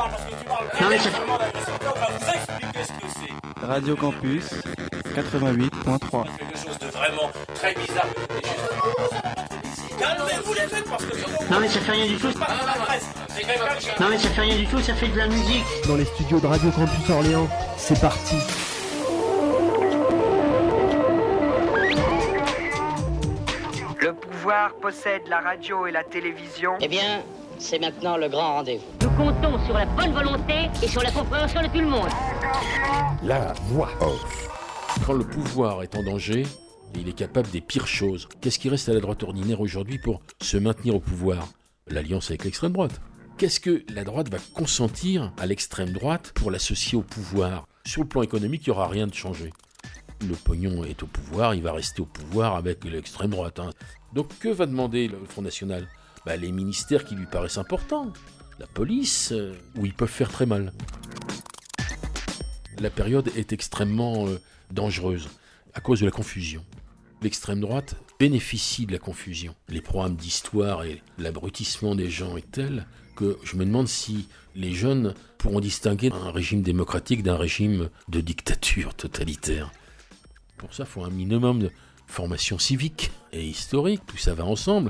Non, mais ça... Radio Campus 88.3. Quelque chose de vraiment très bizarre. Calmez-vous les faites parce que... Non mais ça fait rien du tout. Non mais ça fait rien du tout, ça fait de la musique. Dans les studios de Radio Campus Orléans, c'est parti. Le pouvoir possède la radio et la télévision. Eh bien, c'est maintenant le grand rendez-vous. Nous comptons sur la bonne volonté et sur la compréhension de tout le monde. La voix off. Quand le pouvoir est en danger, il est capable des pires choses. Qu'est-ce qui reste à la droite ordinaire aujourd'hui pour se maintenir au pouvoir ? L'alliance avec l'extrême droite. Qu'est-ce que la droite va consentir à l'extrême droite pour l'associer au pouvoir ? Sur le plan économique, il n'y aura rien de changé. Le pognon est au pouvoir, il va rester au pouvoir avec l'extrême droite. Donc que va demander le Front National ? Les ministères qui lui paraissent importants. La police, où ils peuvent faire très mal. La période est extrêmement dangereuse à cause de la confusion. L'extrême droite bénéficie de la confusion. Les programmes d'histoire et l'abrutissement des gens est tel que je me demande si les jeunes pourront distinguer un régime démocratique d'un régime de dictature totalitaire. Pour ça, il faut un minimum de formation civique et historique. Tout ça va ensemble.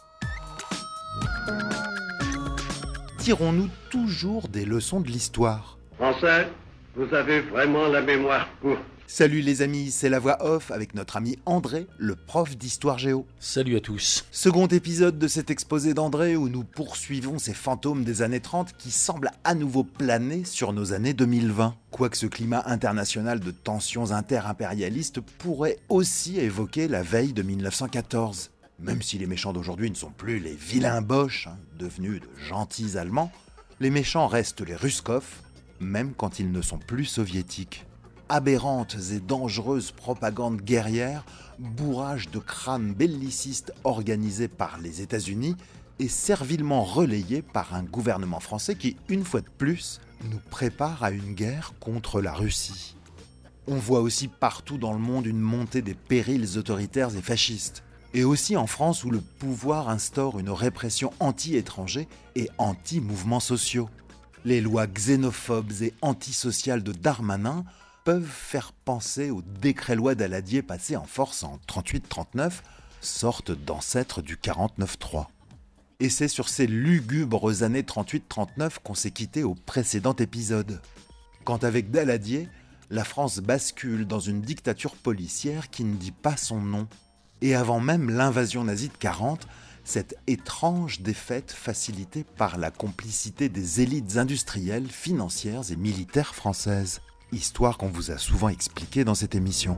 Tirons-nous toujours des leçons de l'histoire ? Français, vous avez vraiment la mémoire courte. Salut les amis, c'est la voix off avec notre ami André, le prof d'histoire géo. Salut à tous. Second épisode de cet exposé d'André où nous poursuivons ces fantômes des années 30 qui semblent à nouveau planer sur nos années 2020. Quoique ce climat international de tensions inter-impérialistes pourrait aussi évoquer la veille de 1914. Même si les méchants d'aujourd'hui ne sont plus les vilains Boches, devenus de gentils Allemands, les méchants restent les Ruskov, même quand ils ne sont plus soviétiques. Aberrantes et dangereuses propagandes guerrières, bourrage de crânes bellicistes organisés par les États-Unis et servilement relayés par un gouvernement français qui, une fois de plus, nous prépare à une guerre contre la Russie. On voit aussi partout dans le monde une montée des périls autoritaires et fascistes. Et aussi en France où le pouvoir instaure une répression anti-étrangers et anti-mouvements sociaux. Les lois xénophobes et antisociales de Darmanin peuvent faire penser au décret-loi Daladier passé en force en 38-39, sorte d'ancêtre du 49-3. Et c'est sur ces lugubres années 38-39 qu'on s'est quitté au précédent épisode. Quand avec Daladier, la France bascule dans une dictature policière qui ne dit pas son nom. Et avant même l'invasion nazie de 40, cette étrange défaite facilitée par la complicité des élites industrielles, financières et militaires françaises. Histoire qu'on vous a souvent expliquée dans cette émission.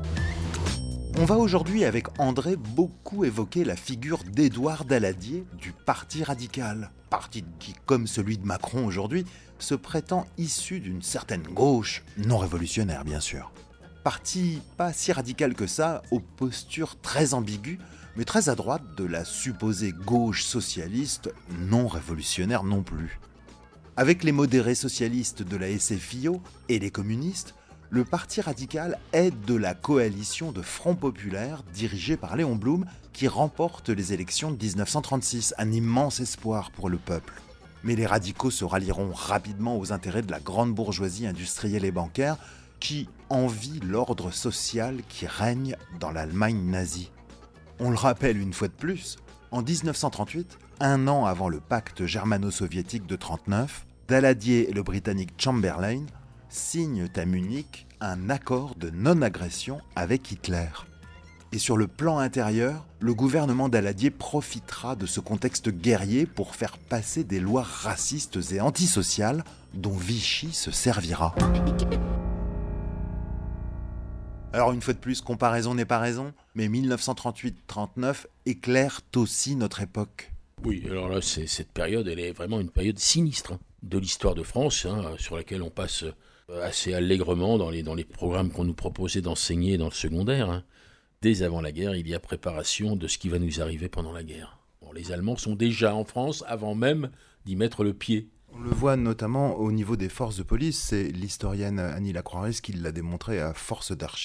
On va aujourd'hui avec André beaucoup évoquer la figure d'Édouard Daladier du Parti radical. Parti qui, comme celui de Macron aujourd'hui, se prétend issu d'une certaine gauche, non révolutionnaire bien sûr. Parti pas si radical que ça, aux postures très ambiguës, mais très à droite de la supposée gauche socialiste, non révolutionnaire non plus. Avec les modérés socialistes de la SFIO et les communistes, le Parti radical aide de la coalition de Front populaire dirigée par Léon Blum qui remporte les élections de 1936, un immense espoir pour le peuple. Mais les radicaux se rallieront rapidement aux intérêts de la grande bourgeoisie industrielle et bancaire qui envie l'ordre social qui règne dans l'Allemagne nazie. On le rappelle une fois de plus, en 1938, un an avant le pacte germano-soviétique de 1939, Daladier et le Britannique Chamberlain signent à Munich un accord de non-agression avec Hitler. Et sur le plan intérieur, le gouvernement Daladier profitera de ce contexte guerrier pour faire passer des lois racistes et antisociales dont Vichy se servira. Alors une fois de plus, comparaison n'est pas raison, mais 1938-39 éclaire aussi notre époque. Oui, alors là, cette période, elle est vraiment une période sinistre de l'histoire de France, sur laquelle on passe assez allègrement dans les programmes qu'on nous proposait d'enseigner dans le secondaire. Dès avant la guerre, il y a préparation de ce qui va nous arriver pendant la guerre. Bon, les Allemands sont déjà en France avant même d'y mettre le pied. On le voit notamment au niveau des forces de police, c'est l'historienne Annie Lacroix qui l'a démontré à force d'archives.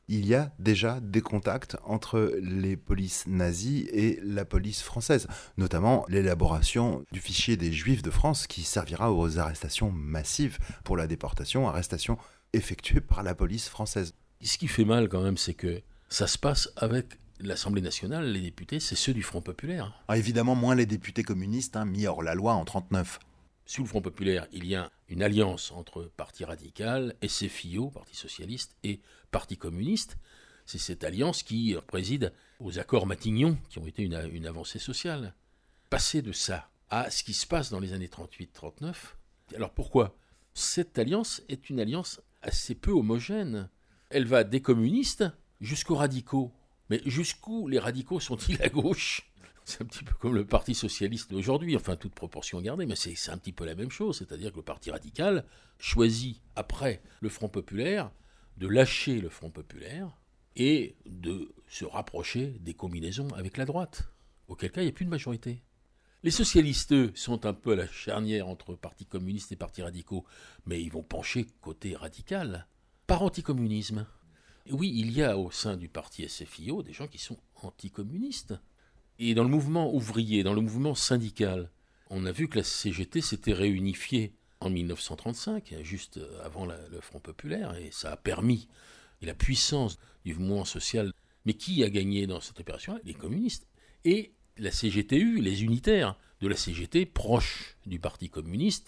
Il y a déjà des contacts entre les polices nazies et la police française, notamment l'élaboration du fichier des Juifs de France qui servira aux arrestations massives pour la déportation, arrestations effectuées par la police française. Ce qui fait mal quand même, c'est que ça se passe avec l'Assemblée nationale, les députés, c'est ceux du Front populaire. Évidemment, moins les députés communistes, mis hors la loi en 1939. Sous le Front populaire, il y a une alliance entre Parti radical, SFIO, Parti socialiste, et Parti communiste. C'est cette alliance qui préside aux accords Matignon, qui ont été une avancée sociale. Passer de ça à ce qui se passe dans les années 38-39, alors pourquoi ? Cette alliance est une alliance assez peu homogène. Elle va des communistes jusqu'aux radicaux. Mais jusqu'où les radicaux sont-ils à gauche ? C'est un petit peu comme le Parti socialiste d'aujourd'hui, enfin toute proportion gardée, mais c'est un petit peu la même chose, c'est-à-dire que le Parti radical choisit, après le Front populaire, de lâcher le Front populaire et de se rapprocher des combinaisons avec la droite, auquel cas il n'y a plus de majorité. Les socialistes, eux, sont un peu à la charnière entre Parti communiste et Parti radicaux, mais ils vont pencher côté radical, par anticommunisme. Et oui, il y a au sein du Parti SFIO des gens qui sont anticommunistes. Et dans le mouvement ouvrier, dans le mouvement syndical, on a vu que la CGT s'était réunifiée en 1935, juste avant le Front populaire, et ça a permis la puissance du mouvement social. Mais qui a gagné dans cette opération ? Les communistes. Et la CGTU, les unitaires de la CGT, proches du Parti communiste,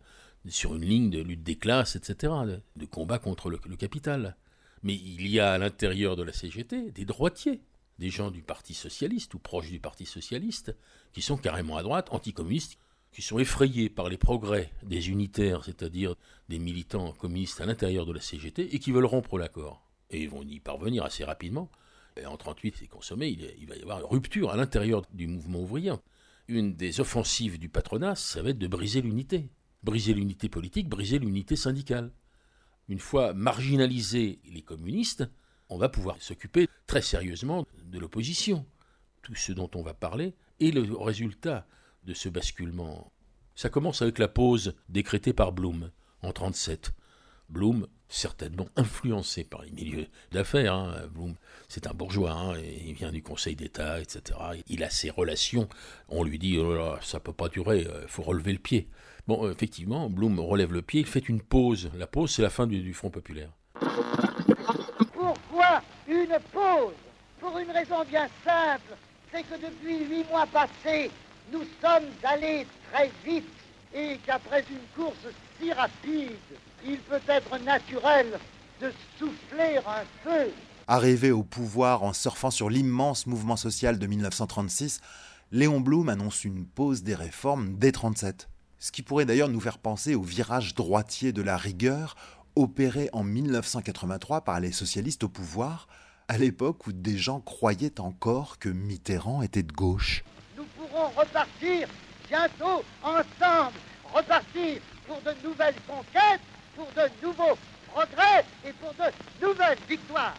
sur une ligne de lutte des classes, etc., de combat contre le capital. Mais il y a à l'intérieur de la CGT des droitiers, des gens du Parti socialiste ou proches du Parti socialiste, qui sont carrément à droite, anticommunistes, qui sont effrayés par les progrès des unitaires, c'est-à-dire des militants communistes à l'intérieur de la CGT, et qui veulent rompre l'accord. Et ils vont y parvenir assez rapidement. Et en 1938, c'est consommé, il va y avoir une rupture à l'intérieur du mouvement ouvrier. Une des offensives du patronat, ça va être de briser l'unité. Briser l'unité politique, briser l'unité syndicale. Une fois marginalisés les communistes, on va pouvoir s'occuper très sérieusement de l'opposition. Tout ce dont on va parler est le résultat de ce basculement. Ça commence avec la pause décrétée par Blum en 1937. Blum, certainement influencé par les milieux d'affaires. Blum, c'est un bourgeois, il vient du Conseil d'État, etc. Il a ses relations. On lui dit, oh là, ça ne peut pas durer, il faut relever le pied. Bon, effectivement, Blum relève le pied, il fait une pause. La pause, c'est la fin du Front populaire. Pourquoi une pause ? Pour une raison bien simple, c'est que depuis 8 mois passés, nous sommes allés très vite et qu'après une course si rapide, il peut être naturel de souffler un peu. Arrivé au pouvoir en surfant sur l'immense mouvement social de 1936, Léon Blum annonce une pause des réformes dès 1937. Ce qui pourrait d'ailleurs nous faire penser au virage droitier de la rigueur opéré en 1983 par les socialistes au pouvoir, à l'époque où des gens croyaient encore que Mitterrand était de gauche. Nous pourrons repartir bientôt ensemble, repartir pour de nouvelles conquêtes, pour de nouveaux progrès et pour de nouvelles victoires.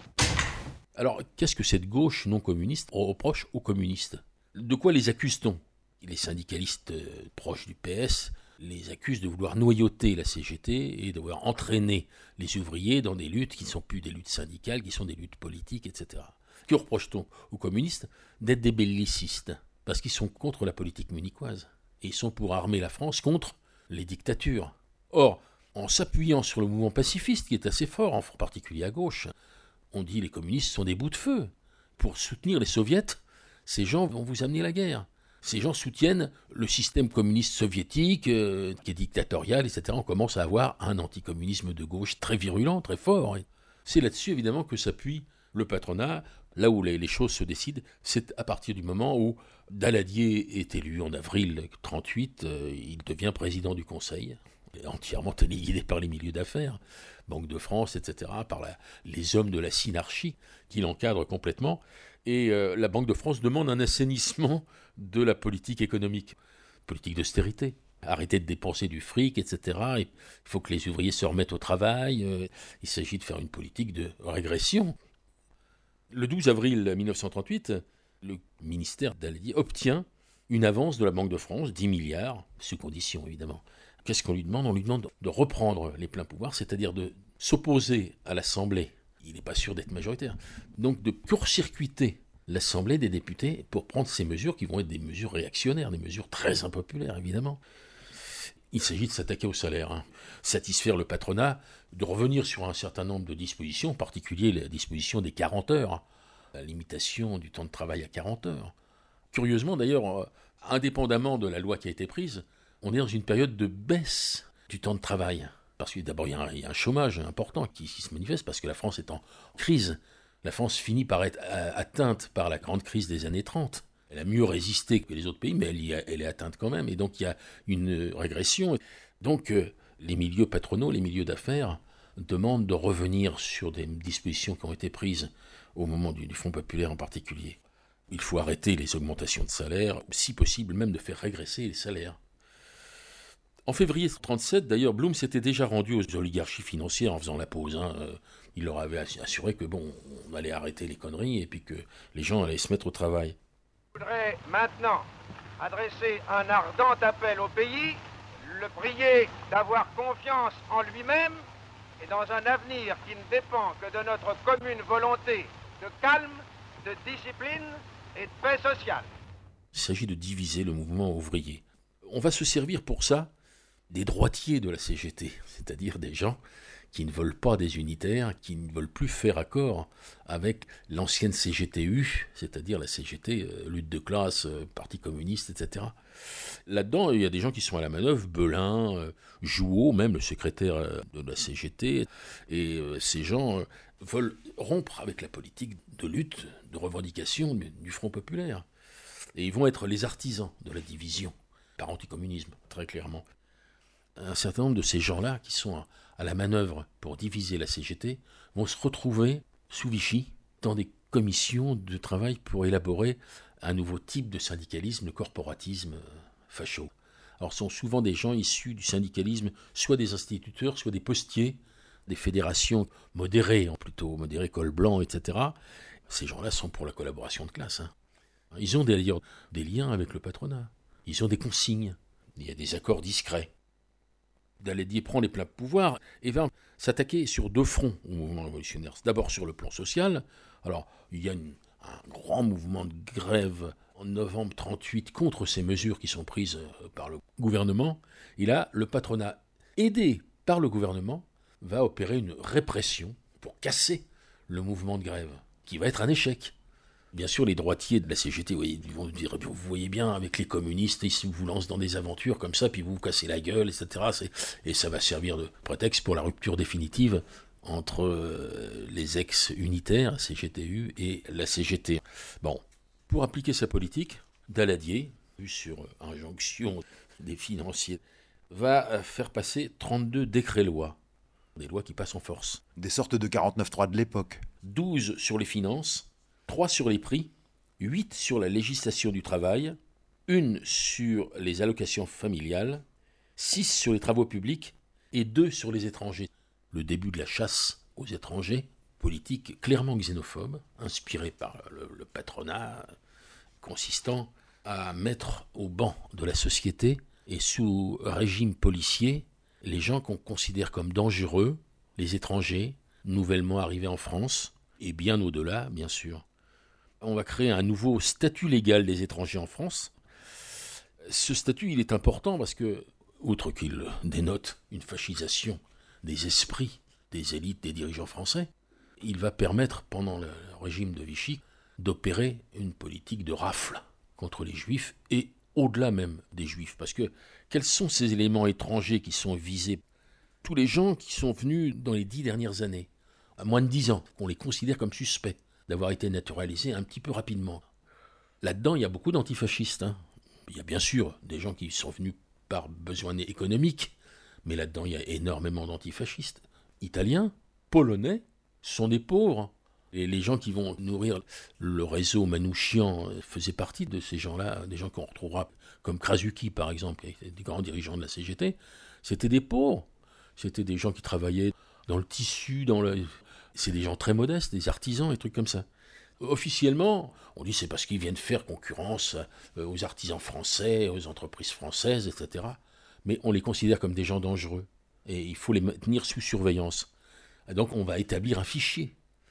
Alors, qu'est-ce que cette gauche non communiste reproche aux communistes ? De quoi les accuse-t-on ? Les syndicalistes proches du PS les accusent de vouloir noyauter la CGT et de vouloir entraîner les ouvriers dans des luttes qui ne sont plus des luttes syndicales, qui sont des luttes politiques, etc. Que reproche-t-on aux communistes ? D'être des bellicistes, parce qu'ils sont contre la politique munichoise. Et ils sont pour armer la France contre les dictatures. Or, en s'appuyant sur le mouvement pacifiste, qui est assez fort, en particulier à gauche, on dit les communistes sont des bouts de feu. Pour soutenir les soviets, ces gens vont vous amener la guerre. Ces gens soutiennent le système communiste soviétique, qui est dictatorial, etc. On commence à avoir un anticommunisme de gauche très virulent, très fort. Et c'est là-dessus, évidemment, que s'appuie le patronat. Là où les choses se décident, c'est à partir du moment où Daladier est élu en avril 1938. Il devient président du Conseil, entièrement téléguidé par les milieux d'affaires, Banque de France, etc., par les hommes de la synarchie qui l'encadrent complètement. Et la Banque de France demande un assainissement de la politique économique, politique d'austérité. Arrêter de dépenser du fric, etc. Il faut que les ouvriers se remettent au travail. Il s'agit de faire une politique de régression. Le 12 avril 1938, le ministère Daladier obtient une avance de la Banque de France, 10 milliards, sous condition évidemment. Qu'est-ce qu'on lui demande ? On lui demande de reprendre les pleins pouvoirs, c'est-à-dire de s'opposer à l'Assemblée il n'est pas sûr d'être majoritaire. Donc de court-circuiter l'Assemblée des députés pour prendre ces mesures qui vont être des mesures réactionnaires, des mesures très impopulaires évidemment. Il s'agit de s'attaquer au salaire, satisfaire le patronat, de revenir sur un certain nombre de dispositions, en particulier la disposition des 40 heures, la limitation du temps de travail à 40 heures. Curieusement d'ailleurs, indépendamment de la loi qui a été prise, on est dans une période de baisse du temps de travail. Parce que d'abord, il y a un chômage important qui se manifeste parce que la France est en crise. La France finit par être atteinte par la grande crise des années 30. Elle a mieux résisté que les autres pays, mais elle est atteinte quand même. Et donc, il y a une régression. Donc, les milieux patronaux, les milieux d'affaires demandent de revenir sur des dispositions qui ont été prises au moment du Front populaire en particulier. Il faut arrêter les augmentations de salaire, si possible même de faire régresser les salaires. En février 1937, d'ailleurs, Blum s'était déjà rendu aux oligarchies financières en faisant la pause. Il leur avait assuré que on allait arrêter les conneries et puis que les gens allaient se mettre au travail. Je voudrais maintenant adresser un ardent appel au pays, le prier d'avoir confiance en lui-même et dans un avenir qui ne dépend que de notre commune volonté de calme, de discipline et de paix sociale. Il s'agit de diviser le mouvement ouvrier. On va se servir pour ça des droitiers de la CGT, c'est-à-dire des gens qui ne veulent pas des unitaires, qui ne veulent plus faire accord avec l'ancienne CGTU, c'est-à-dire la CGT, lutte de classe, parti communiste, etc. Là-dedans, il y a des gens qui sont à la manœuvre, Belin, Jouot, même le secrétaire de la CGT, et ces gens veulent rompre avec la politique de lutte, de revendication du Front populaire. Et ils vont être les artisans de la division par anticommunisme, très clairement. Un certain nombre de ces gens-là, qui sont à la manœuvre pour diviser la CGT, vont se retrouver sous Vichy dans des commissions de travail pour élaborer un nouveau type de syndicalisme, le corporatisme facho. Alors ce sont souvent des gens issus du syndicalisme, soit des instituteurs, soit des postiers, des fédérations modérées, plutôt modérées, col blanc, etc. Ces gens-là sont pour la collaboration de classe. Ils ont d'ailleurs des liens avec le patronat. Ils ont des consignes. Il y a des accords discrets. Daladier prend les pleins pouvoirs et va s'attaquer sur deux fronts au mouvement révolutionnaire. D'abord sur le plan social. Alors, il y a un grand mouvement de grève en novembre 1938 contre ces mesures qui sont prises par le gouvernement. Et là, le patronat, aidé par le gouvernement, va opérer une répression pour casser le mouvement de grève, qui va être un échec. Bien sûr, les droitiers de la CGT ils vont dire, vous voyez bien, avec les communistes, ils vous lancent dans des aventures comme ça, puis vous cassez la gueule, etc. Et ça va servir de prétexte pour la rupture définitive entre les ex-unitaires, CGTU, et la CGT. Bon, pour appliquer sa politique, Daladier, vu sur injonction des financiers, va faire passer 32 décrets-lois, des lois qui passent en force. Des sortes de 49.3 de l'époque. 12 sur les finances, 3 sur les prix, 8 sur la législation du travail, 1 sur les allocations familiales, 6 sur les travaux publics et 2 sur les étrangers. Le début de la chasse aux étrangers, politique clairement xénophobe, inspirée par le patronat, consistant à mettre au banc de la société et sous régime policier les gens qu'on considère comme dangereux, les étrangers, nouvellement arrivés en France, et bien au-delà, bien sûr. On va créer un nouveau statut légal des étrangers en France. Ce statut, il est important parce que, outre qu'il dénote une fascisation des esprits, des élites, des dirigeants français, il va permettre, pendant le régime de Vichy, d'opérer une politique de rafle contre les juifs et au-delà même des juifs. Parce que, quels sont ces éléments étrangers qui sont visés? Tous les gens qui sont venus dans les 10 dernières années, à moins de 10 ans, qu'on les considère comme suspects d'avoir été naturalisés un petit peu rapidement. Là-dedans, il y a beaucoup d'antifascistes. Il y a bien sûr des gens qui sont venus par besoin économique, mais là-dedans, il y a énormément d'antifascistes. Italiens, polonais, sont des pauvres. Et les gens qui vont nourrir le réseau Manouchian faisaient partie de ces gens-là, des gens qu'on retrouvera comme Krasuki, par exemple, qui était des grands dirigeants de la CGT. C'était des pauvres. C'était des gens qui travaillaient dans le tissu, c'est des gens très modestes, des artisans, des trucs comme ça. Officiellement, on dit c'est parce qu'ils viennent faire concurrence aux artisans français, aux entreprises françaises, etc. Mais on les considère comme des gens dangereux. Et il faut les maintenir sous surveillance. Et donc on va établir un fichier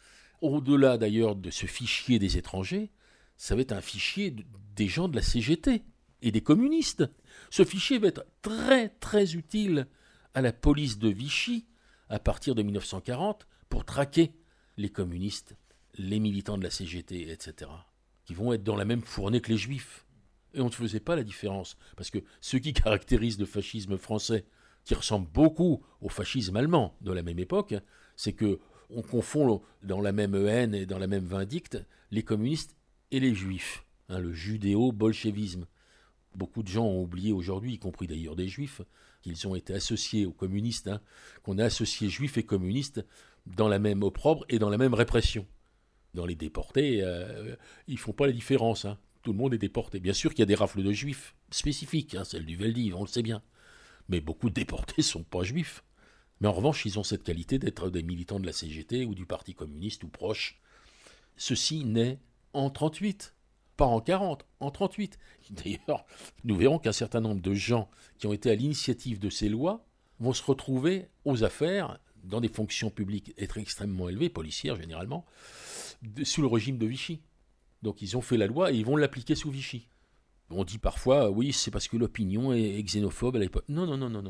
Au-delà d'ailleurs de ce fichier des étrangers, ça va être un fichier des gens de la CGT et des communistes. Ce fichier va être très très utile à la police de Vichy à partir de 1940 pour traquer les communistes, les militants de la CGT, etc., qui vont être dans la même fournée que les juifs. Et on ne faisait pas la différence, parce que ce qui caractérise le fascisme français, qui ressemble beaucoup au fascisme allemand de la même époque, c'est que on confond dans la même haine et dans la même vindicte les communistes et les juifs, le judéo-bolchevisme. Beaucoup de gens ont oublié aujourd'hui, y compris d'ailleurs des juifs, qu'ils ont été associés aux communistes, qu'on a associé juifs et communistes dans la même opprobre et dans la même répression. Dans les déportés, ils ne font pas la différence. Tout le monde est déporté. Bien sûr qu'il y a des rafles de juifs spécifiques, celle du Veldiv, on le sait bien. Mais beaucoup de déportés ne sont pas juifs. Mais en revanche, ils ont cette qualité d'être des militants de la CGT ou du Parti communiste ou proche. Ceci naît en 1938, pas en 1940, en 1938. D'ailleurs, nous verrons qu'un certain nombre de gens qui ont été à l'initiative de ces lois vont se retrouver aux affaires dans des fonctions publiques extrêmement élevées, policières généralement, sous le régime de Vichy. Donc ils ont fait la loi et ils vont l'appliquer sous Vichy. On dit parfois, oui, c'est parce que l'opinion est xénophobe à l'époque. Non.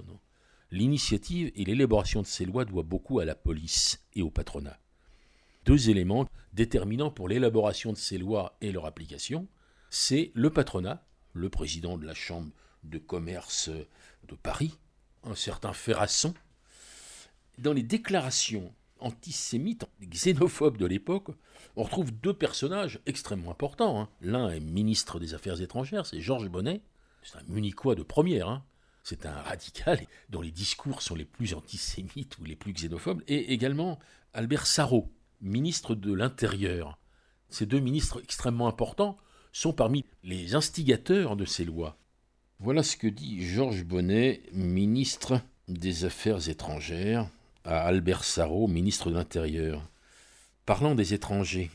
L'initiative et l'élaboration de ces lois doivent beaucoup à la police et au patronat. 2 éléments déterminants pour l'élaboration de ces lois et leur application, c'est le patronat, le président de la Chambre de commerce de Paris, un certain Ferrasson. Dans les déclarations antisémites, xénophobes de l'époque, on retrouve 2 personnages extrêmement importants. L'un est ministre des Affaires étrangères, c'est Georges Bonnet, c'est un munichois de première, c'est un radical dont les discours sont les plus antisémites ou les plus xénophobes, et également Albert Sarraut, ministre de l'Intérieur. Ces 2 ministres extrêmement importants sont parmi les instigateurs de ces lois. Voilà ce que dit Georges Bonnet, ministre des Affaires étrangères, à Albert Sarraut, ministre de l'Intérieur. Parlant des étrangers,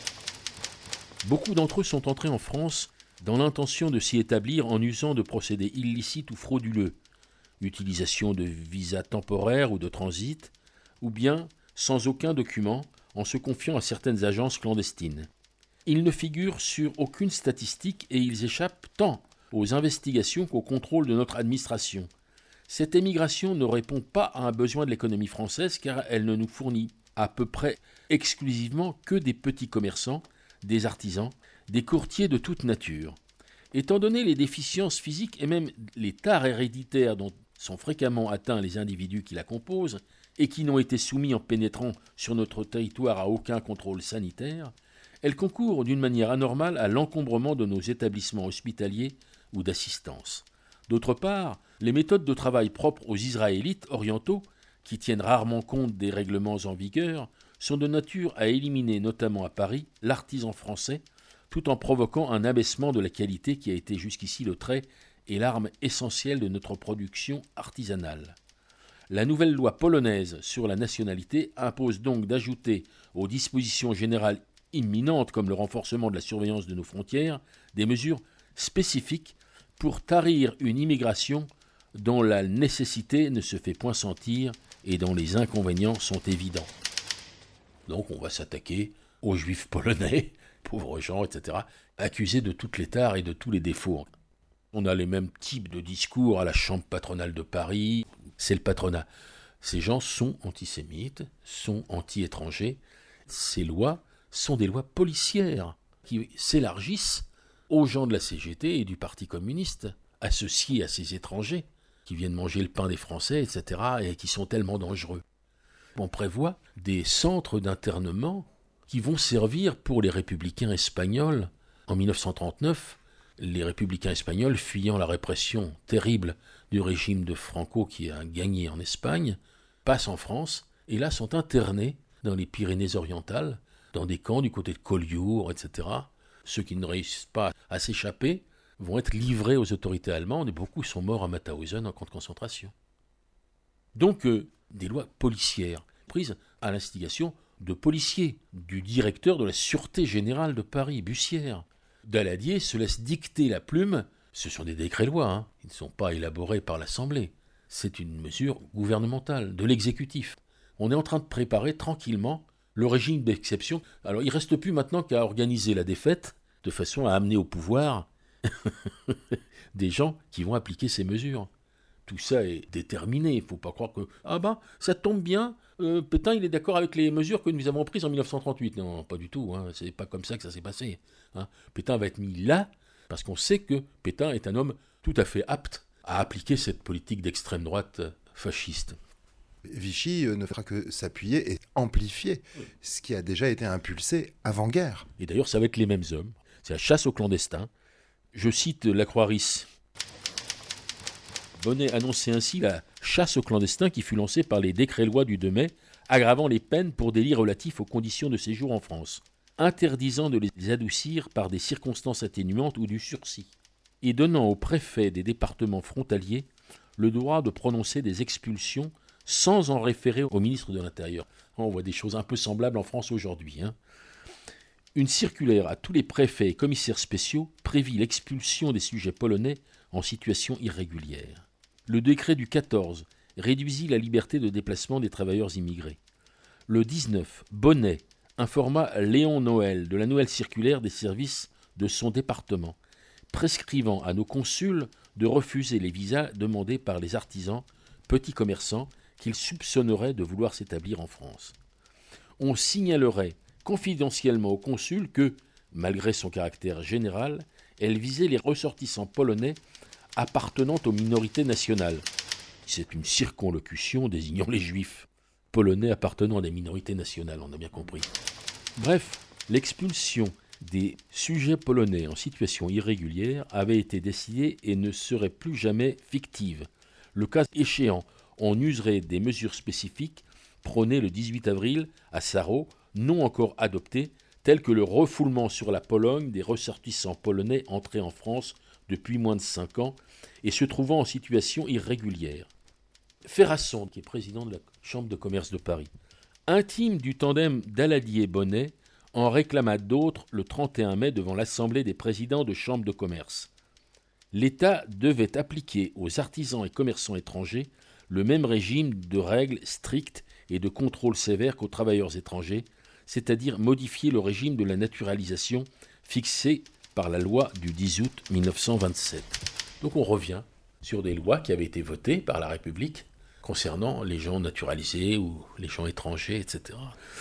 beaucoup d'entre eux sont entrés en France dans l'intention de s'y établir en usant de procédés illicites ou frauduleux, utilisation de visas temporaires ou de transit, ou bien sans aucun document, en se confiant à certaines agences clandestines. Ils ne figurent sur aucune statistique et ils échappent tant aux investigations qu'au contrôle de notre administration. Cette émigration ne répond pas à un besoin de l'économie française car elle ne nous fournit à peu près exclusivement que des petits commerçants, des artisans, des courtiers de toute nature. Étant donné les déficiences physiques et même les tares héréditaires dont sont fréquemment atteints les individus qui la composent et qui n'ont été soumis en pénétrant sur notre territoire à aucun contrôle sanitaire, elle concourt d'une manière anormale à l'encombrement de nos établissements hospitaliers ou d'assistance. D'autre part, les méthodes de travail propres aux Israélites orientaux, qui tiennent rarement compte des règlements en vigueur, sont de nature à éliminer, notamment à Paris, l'artisan français, tout en provoquant un abaissement de la qualité qui a été jusqu'ici le trait et l'arme essentielle de notre production artisanale. La nouvelle loi polonaise sur la nationalité impose donc d'ajouter aux dispositions générales imminentes comme le renforcement de la surveillance de nos frontières des mesures spécifiques pour tarir une immigration dont la nécessité ne se fait point sentir et dont les inconvénients sont évidents. Donc on va s'attaquer aux juifs polonais, pauvres gens, etc., accusés de toutes les tares et de tous les défauts. On a les mêmes types de discours à la Chambre patronale de Paris, c'est le patronat. Ces gens sont antisémites, sont anti-étrangers. Ces lois sont des lois policières qui s'élargissent aux gens de la CGT et du Parti communiste, associés à ces étrangers qui viennent manger le pain des Français, etc., et qui sont tellement dangereux. On prévoit des centres d'internement qui vont servir pour les républicains espagnols. En 1939, les républicains espagnols, fuyant la répression terrible du régime de Franco qui a gagné en Espagne, passent en France et là sont internés dans les Pyrénées-Orientales, dans des camps du côté de Collioure, etc. Ceux qui ne réussissent pas à s'échapper vont être livrés aux autorités allemandes et beaucoup sont morts à Mauthausen en camp de concentration. Donc, des lois policières prises à l'instigation de policiers, du directeur de la Sûreté Générale de Paris, Bussière. Daladier se laisse dicter la plume, ce sont des décrets-lois, ils ne sont pas élaborés par l'Assemblée. C'est une mesure gouvernementale, de l'exécutif. On est en train de préparer tranquillement Le régime d'exception, alors il ne reste plus maintenant qu'à organiser la défaite de façon à amener au pouvoir des gens qui vont appliquer ces mesures. Tout ça est déterminé, il ne faut pas croire que « Ah ben, ça tombe bien, Pétain il est d'accord avec les mesures que nous avons prises en 1938 ». Non, pas du tout, hein, c'est pas comme ça que ça s'est passé. Hein. Pétain va être mis là, parce qu'on sait que Pétain est un homme tout à fait apte à appliquer cette politique d'extrême droite fasciste. Vichy ne fera que s'appuyer et amplifier ce qui a déjà été impulsé avant-guerre. Et d'ailleurs, ça va être les mêmes hommes. C'est la chasse aux clandestins. Je cite la Croix-Ris. Bonnet annonçait ainsi la chasse aux clandestins qui fut lancée par les décrets-lois du 2 mai, aggravant les peines pour délits relatifs aux conditions de séjour en France, interdisant de les adoucir par des circonstances atténuantes ou du sursis, et donnant aux préfets des départements frontaliers le droit de prononcer des expulsions sans en référer au ministre de l'Intérieur. On voit des choses un peu semblables en France aujourd'hui. Une circulaire à tous les préfets et commissaires spéciaux prévit l'expulsion des sujets polonais en situation irrégulière. Le décret du 14 réduisit la liberté de déplacement des travailleurs immigrés. Le 19, Bonnet informa Léon Noël de la nouvelle circulaire des services de son département, prescrivant à nos consuls de refuser les visas demandés par les artisans, petits commerçants, qu'ils soupçonneraient de vouloir s'établir en France. On signalerait confidentiellement au consul que, malgré son caractère général, elle visait les ressortissants polonais appartenant aux minorités nationales. C'est une circonlocution désignant les juifs polonais appartenant à des minorités nationales, on a bien compris. Bref, l'expulsion des sujets polonais en situation irrégulière avait été décidée et ne serait plus jamais fictive. Le cas échéant, on userait des mesures spécifiques prônées le 18 avril à Saro, non encore adoptées, telles que le refoulement sur la Pologne des ressortissants polonais entrés en France depuis moins de 5 ans et se trouvant en situation irrégulière. Ferrasson, qui est président de la Chambre de commerce de Paris, intime du tandem Daladier-Bonnet, en réclama d'autres le 31 mai devant l'Assemblée des présidents de chambres de commerce. L'État devait appliquer aux artisans et commerçants étrangers le même régime de règles strictes et de contrôle sévères qu'aux travailleurs étrangers, c'est-à-dire modifier le régime de la naturalisation fixé par la loi du 10 août 1927. Donc on revient sur des lois qui avaient été votées par la République concernant les gens naturalisés ou les gens étrangers, etc.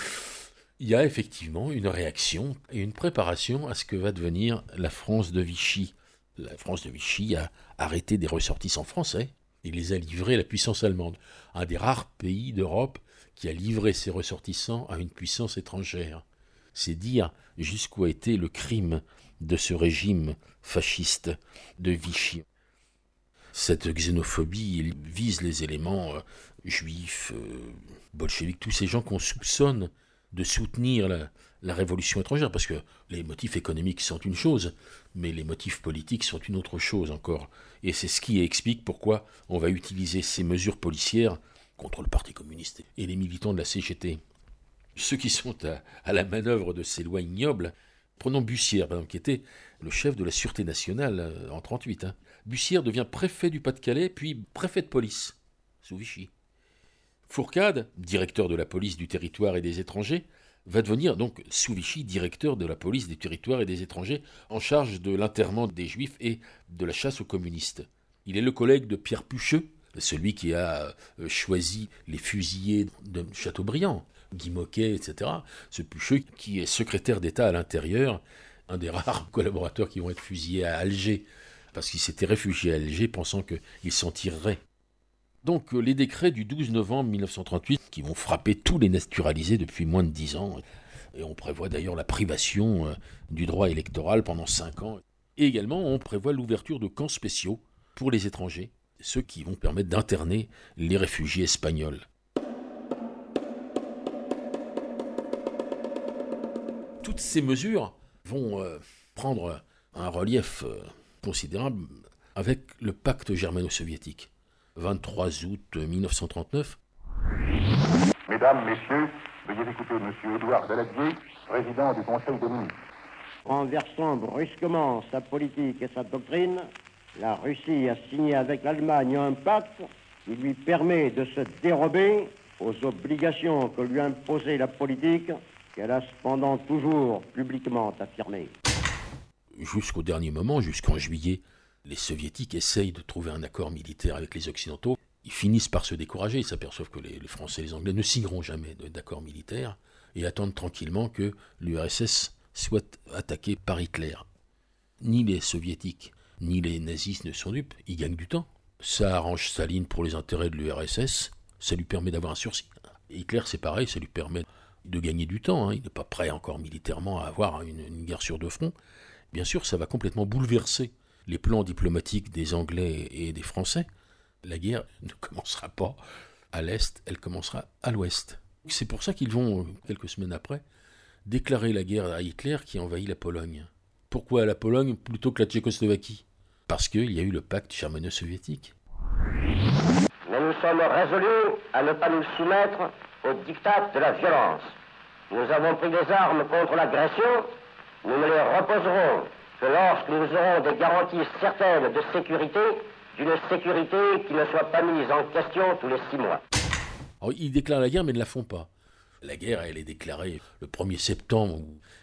Il y a effectivement une réaction et une préparation à ce que va devenir la France de Vichy. La France de Vichy a arrêté des ressortissants français et les a livrés à la puissance allemande, un des rares pays d'Europe qui a livré ses ressortissants à une puissance étrangère. C'est dire jusqu'où a été le crime de ce régime fasciste de Vichy. Cette xénophobie vise les éléments juifs, bolcheviques, tous ces gens qu'on soupçonne de soutenir la révolution étrangère, parce que les motifs économiques sont une chose, mais les motifs politiques sont une autre chose encore. Et c'est ce qui explique pourquoi on va utiliser ces mesures policières contre le Parti communiste et les militants de la CGT. Ceux qui sont à la manœuvre de ces lois ignobles, prenons Bussière, par exemple, qui était le chef de la Sûreté nationale en 1938. Bussière devient préfet du Pas-de-Calais, puis préfet de police, sous Vichy. Fourcade, directeur de la police du territoire et des étrangers, va devenir donc sous Vichy directeur de la police des territoires et des étrangers en charge de l'internement des juifs et de la chasse aux communistes. Il est le collègue de Pierre Pucheux, celui qui a choisi les fusillés de Chateaubriand, Guy Moquet, etc. Ce Pucheux qui est secrétaire d'État à l'intérieur, un des rares collaborateurs qui vont être fusillés à Alger, parce qu'il s'était réfugié à Alger pensant qu'il s'en tirerait. Donc les décrets du 12 novembre 1938 qui vont frapper tous les naturalisés depuis moins de 10 ans, et on prévoit d'ailleurs la privation du droit électoral pendant 5 ans. Et également on prévoit l'ouverture de camps spéciaux pour les étrangers, ceux qui vont permettre d'interner les réfugiés espagnols. Toutes ces mesures vont prendre un relief considérable avec le pacte germano-soviétique. 23 août 1939. Mesdames, Messieurs, veuillez écouter M. Édouard Daladier, président du Conseil des ministres. Renversant brusquement sa politique et sa doctrine, la Russie a signé avec l'Allemagne un pacte qui lui permet de se dérober aux obligations que lui imposait la politique, qu'elle a cependant toujours publiquement affirmées. Jusqu'au dernier moment, jusqu'en juillet, les soviétiques essayent de trouver un accord militaire avec les occidentaux. Ils finissent par se décourager, ils s'aperçoivent que les Français et les Anglais ne signeront jamais d'accord militaire et attendent tranquillement que l'URSS soit attaquée par Hitler. Ni les soviétiques ni les nazis ne sont dupes, ils gagnent du temps. Ça arrange Staline pour les intérêts de l'URSS, ça lui permet d'avoir un sursis. Hitler, c'est pareil, ça lui permet de gagner du temps, il n'est pas prêt encore militairement à avoir une guerre sur deux fronts. Bien sûr, ça va complètement bouleverser les plans diplomatiques des Anglais et des Français. La guerre ne commencera pas à l'Est, elle commencera à l'Ouest. C'est pour ça qu'ils vont, quelques semaines après, déclarer la guerre à Hitler qui envahit la Pologne. Pourquoi la Pologne plutôt que la Tchécoslovaquie ? Parce qu'il y a eu le pacte germano-soviétique. Mais nous sommes résolus à ne pas nous soumettre au diktat de la violence. Nous avons pris des armes contre l'agression, nous ne les reposerons que lorsque nous aurons des garanties certaines de sécurité, d'une sécurité qui ne soit pas mise en question tous les 6 mois. Alors, ils déclarent la guerre mais ne la font pas. La guerre, elle est déclarée le 1er septembre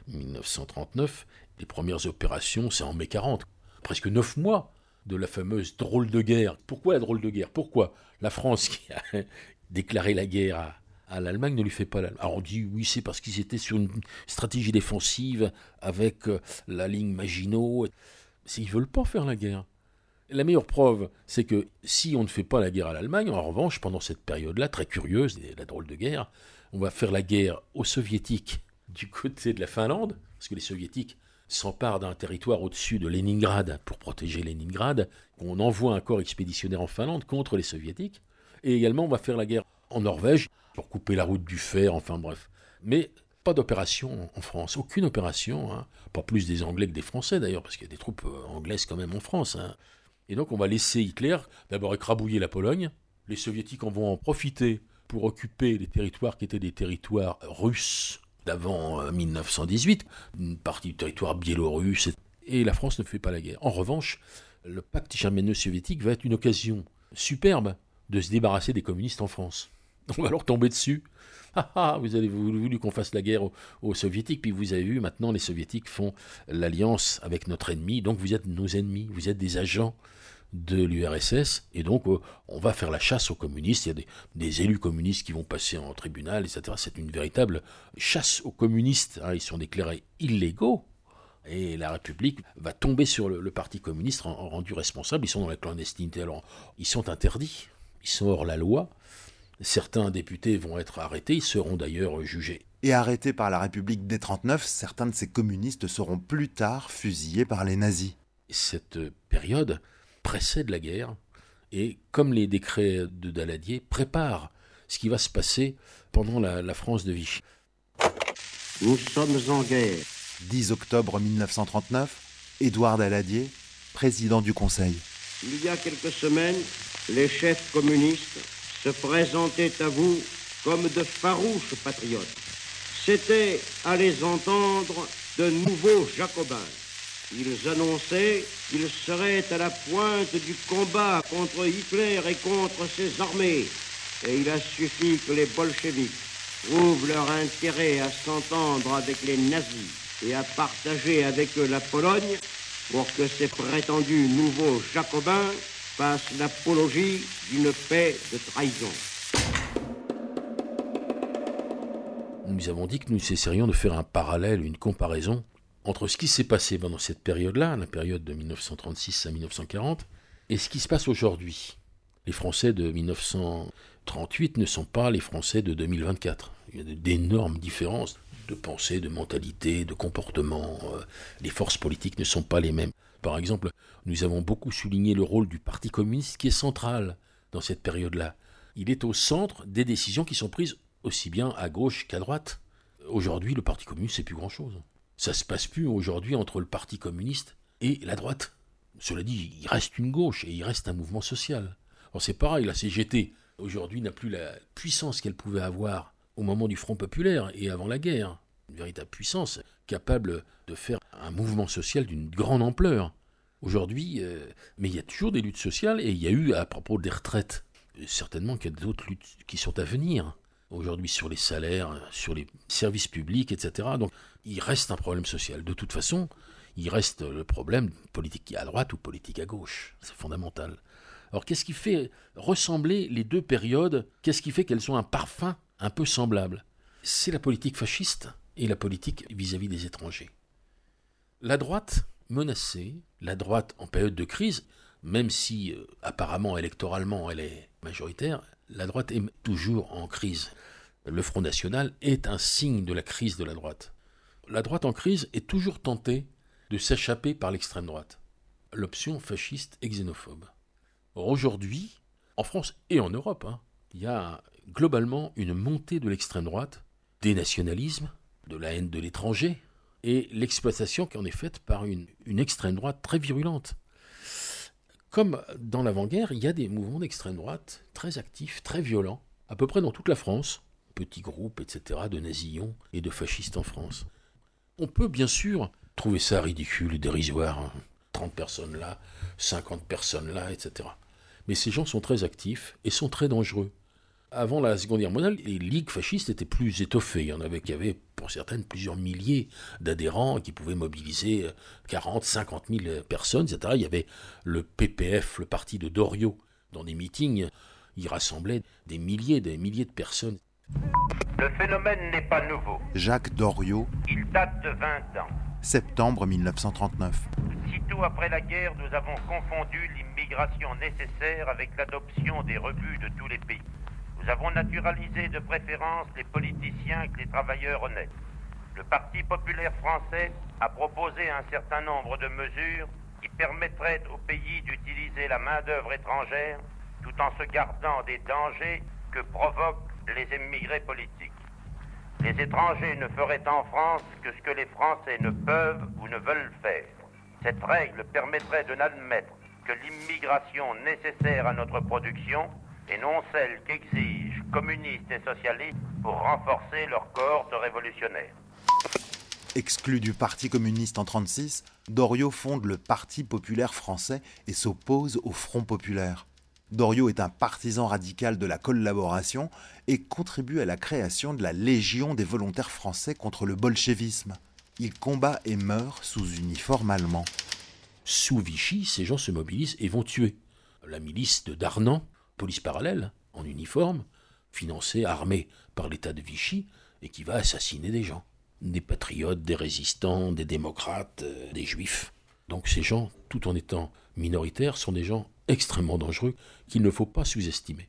1939. Les premières opérations, c'est en mai 40. Presque 9 mois de la fameuse drôle de guerre. Pourquoi la drôle de guerre ? Pourquoi la France qui a déclaré la guerre à l'Allemagne ne lui fait pas l'Allemagne ? Alors on dit oui, c'est parce qu'ils étaient sur une stratégie défensive avec la ligne Maginot. Ils ne veulent pas faire la guerre. La meilleure preuve, c'est que si on ne fait pas la guerre à l'Allemagne, en revanche, pendant cette période-là, très curieuse, la drôle de guerre, on va faire la guerre aux Soviétiques du côté de la Finlande, parce que les Soviétiques s'emparent d'un territoire au-dessus de Leningrad pour protéger Leningrad. On envoie un corps expéditionnaire en Finlande contre les Soviétiques. Et également, on va faire la guerre en Norvège pour couper la route du fer, enfin bref. Mais pas d'opération en France, aucune opération, pas plus des Anglais que des Français d'ailleurs, parce qu'il y a des troupes anglaises quand même en France. Et donc on va laisser Hitler d'abord écrabouiller la Pologne. Les Soviétiques en vont en profiter pour occuper les territoires qui étaient des territoires russes d'avant 1918, une partie du territoire biélorusse, et la France ne fait pas la guerre. En revanche, le pacte germano-soviétique va être une occasion superbe de se débarrasser des communistes en France. On va leur tomber dessus. Vous avez voulu qu'on fasse la guerre aux Soviétiques, puis vous avez vu, maintenant les Soviétiques font l'alliance avec notre ennemi, donc vous êtes nos ennemis, vous êtes des agents de l'URSS, et donc on va faire la chasse aux communistes. Il y a des élus communistes qui vont passer en tribunal, etc. C'est une véritable chasse aux communistes. Ils sont déclarés illégaux, et la République va tomber sur le parti communiste rendu responsable. Ils sont dans la clandestinité, alors ils sont interdits, ils sont hors la loi. Certains députés vont être arrêtés, ils seront d'ailleurs jugés. Et arrêtés par la République dès 1939, certains de ces communistes seront plus tard fusillés par les nazis. Cette période précède la guerre, et comme les décrets de Daladier, prépare ce qui va se passer pendant la France de Vichy. Nous sommes en guerre. 10 octobre 1939, Édouard Daladier, président du Conseil. Il y a quelques semaines, les chefs communistes se présentaient à vous comme de farouches patriotes. C'était, à les entendre, de nouveaux jacobins. Ils annonçaient qu'ils seraient à la pointe du combat contre Hitler et contre ses armées. Et il a suffi que les bolcheviks trouvent leur intérêt à s'entendre avec les nazis et à partager avec eux la Pologne pour que ces prétendus nouveaux jacobins fassent l'apologie d'une paix de trahison. Nous avons dit que nous essaierions de faire un parallèle, une comparaison entre ce qui s'est passé pendant cette période-là, la période de 1936 à 1940, et ce qui se passe aujourd'hui. Les Français de 1938 ne sont pas les Français de 2024. Il y a d'énormes différences de pensée, de mentalité, de comportement. Les forces politiques ne sont pas les mêmes. Par exemple, nous avons beaucoup souligné le rôle du Parti communiste qui est central dans cette période-là. Il est au centre des décisions qui sont prises aussi bien à gauche qu'à droite. Aujourd'hui, le Parti communiste, c'est plus grand-chose. Ça se passe plus aujourd'hui entre le Parti communiste et la droite. Cela dit, il reste une gauche et il reste un mouvement social. Alors c'est pareil, la CGT, aujourd'hui, n'a plus la puissance qu'elle pouvait avoir au moment du Front populaire et avant la guerre. Une véritable puissance capable de faire un mouvement social d'une grande ampleur. Aujourd'hui, mais il y a toujours des luttes sociales, et il y a eu, à propos des retraites, certainement qu'il y a d'autres luttes qui sont à venir. aujourd'hui sur les salaires, sur les services publics, etc. Donc il reste un problème social. De toute façon, il reste le problème politique à droite ou politique à gauche. C'est fondamental. Alors qu'est-ce qui fait ressembler les deux périodes? Qu'est-ce qui fait qu'elles ont un parfum un peu semblable? C'est la politique fasciste et la politique vis-à-vis des étrangers. La droite menacée, la droite en période de crise, même si apparemment électoralement elle est majoritaire, la droite est toujours en crise. Le Front National est un signe de la crise de la droite. La droite en crise est toujours tentée de s'échapper par l'extrême droite. L'option fasciste et xénophobe. Or aujourd'hui, en France et en Europe, il y a globalement une montée de l'extrême droite, des nationalismes, de la haine de l'étranger, et l'exploitation qui en est faite par une extrême droite très virulente. Comme dans l'avant-guerre, il y a des mouvements d'extrême droite très actifs, très violents, à peu près dans toute la France, petits groupes, etc., de nazillons et de fascistes en France. On peut bien sûr trouver ça ridicule, dérisoire, 30 personnes là, 50 personnes là, etc. Mais ces gens sont très actifs et sont très dangereux. Avant la Seconde Guerre mondiale, les ligues fascistes étaient plus étoffées. Il y en avait qui avaient, pour certaines, plusieurs milliers d'adhérents qui pouvaient mobiliser 40, 50 000 personnes, etc. Il y avait le PPF, le parti de Doriot. Dans des meetings, il rassemblait des milliers de personnes. Le phénomène n'est pas nouveau. Jacques Doriot. Il date de 20 ans. Septembre 1939. Sitôt après la guerre, nous avons confondu l'immigration nécessaire avec l'adoption des rebuts de tous les pays. Nous avons naturalisé de préférence les politiciens et les travailleurs honnêtes. Le Parti populaire français a proposé un certain nombre de mesures qui permettraient au pays d'utiliser la main-d'œuvre étrangère tout en se gardant des dangers que provoquent les émigrés politiques. Les étrangers ne feraient en France que ce que les Français ne peuvent ou ne veulent faire. Cette règle permettrait de n'admettre que l'immigration nécessaire à notre production et non celle qu'exigent communistes et socialistes pour renforcer leur cohorte révolutionnaire. Exclu du Parti communiste en 1936, Doriot fonde le Parti populaire français et s'oppose au Front populaire. Doriot est un partisan radical de la collaboration et contribue à la création de la Légion des volontaires français contre le bolchevisme. Il combat et meurt sous uniforme allemand. Sous Vichy, ces gens se mobilisent et vont tuer. La milice de Darnand, police parallèle, en uniforme, financée, armée par l'État de Vichy, et qui va assassiner des gens. Des patriotes, des résistants, des démocrates, des juifs. Donc ces gens, tout en étant minoritaires, sont des gens extrêmement dangereux qu'il ne faut pas sous-estimer.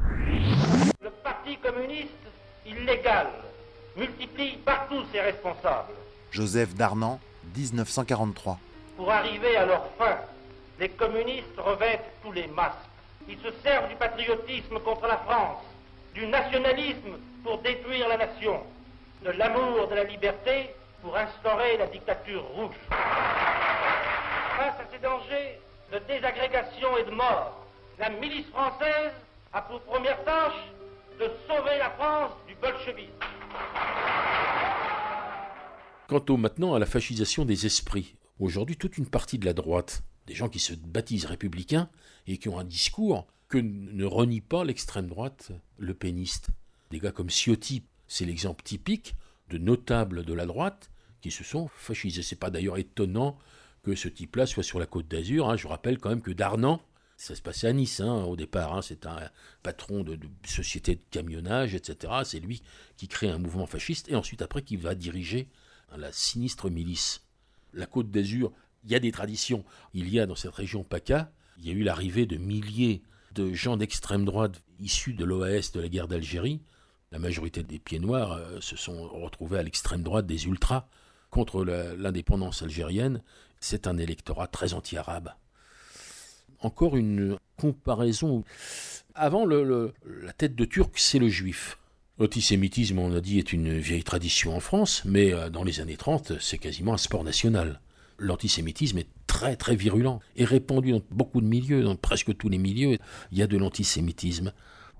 Le Parti communiste, illégal, multiplie partout ses responsables. Joseph Darnand, 1943. Pour arriver à leur fin, les communistes revêtent tous les masques. Ils se servent du patriotisme contre la France, du nationalisme pour détruire la nation, de l'amour de la liberté pour instaurer la dictature rouge. Face à ces dangers de désagrégation et de mort, la milice française a pour première tâche de sauver la France du bolchevisme. Quant maintenant à la fascisation des esprits, aujourd'hui toute une partie de la droite, des gens qui se baptisent républicains et qui ont un discours que ne renie pas l'extrême droite lepéniste. Des gars comme Ciotti, c'est l'exemple typique de notables de la droite qui se sont fascisés. C'est pas d'ailleurs étonnant que ce type-là soit sur la Côte d'Azur. Je rappelle quand même que Darnand, ça se passait à Nice au départ. C'est un patron de société de camionnage, etc. C'est lui qui crée un mouvement fasciste et ensuite après qui va diriger la sinistre milice. La Côte d'Azur, il y a des traditions. Il y a dans cette région PACA, il y a eu l'arrivée de milliers de gens d'extrême droite issus de l'OAS de la guerre d'Algérie. La majorité des pieds noirs se sont retrouvés à l'extrême droite des ultras contre l'indépendance algérienne. C'est un électorat très anti-arabe. Encore une comparaison. Avant, la tête de Turc, c'est le juif. L'antisémitisme, on a dit, est une vieille tradition en France, mais dans les années 30, c'est quasiment un sport national. L'antisémitisme est très très virulent et répandu dans beaucoup de milieux, dans presque tous les milieux, il y a de l'antisémitisme.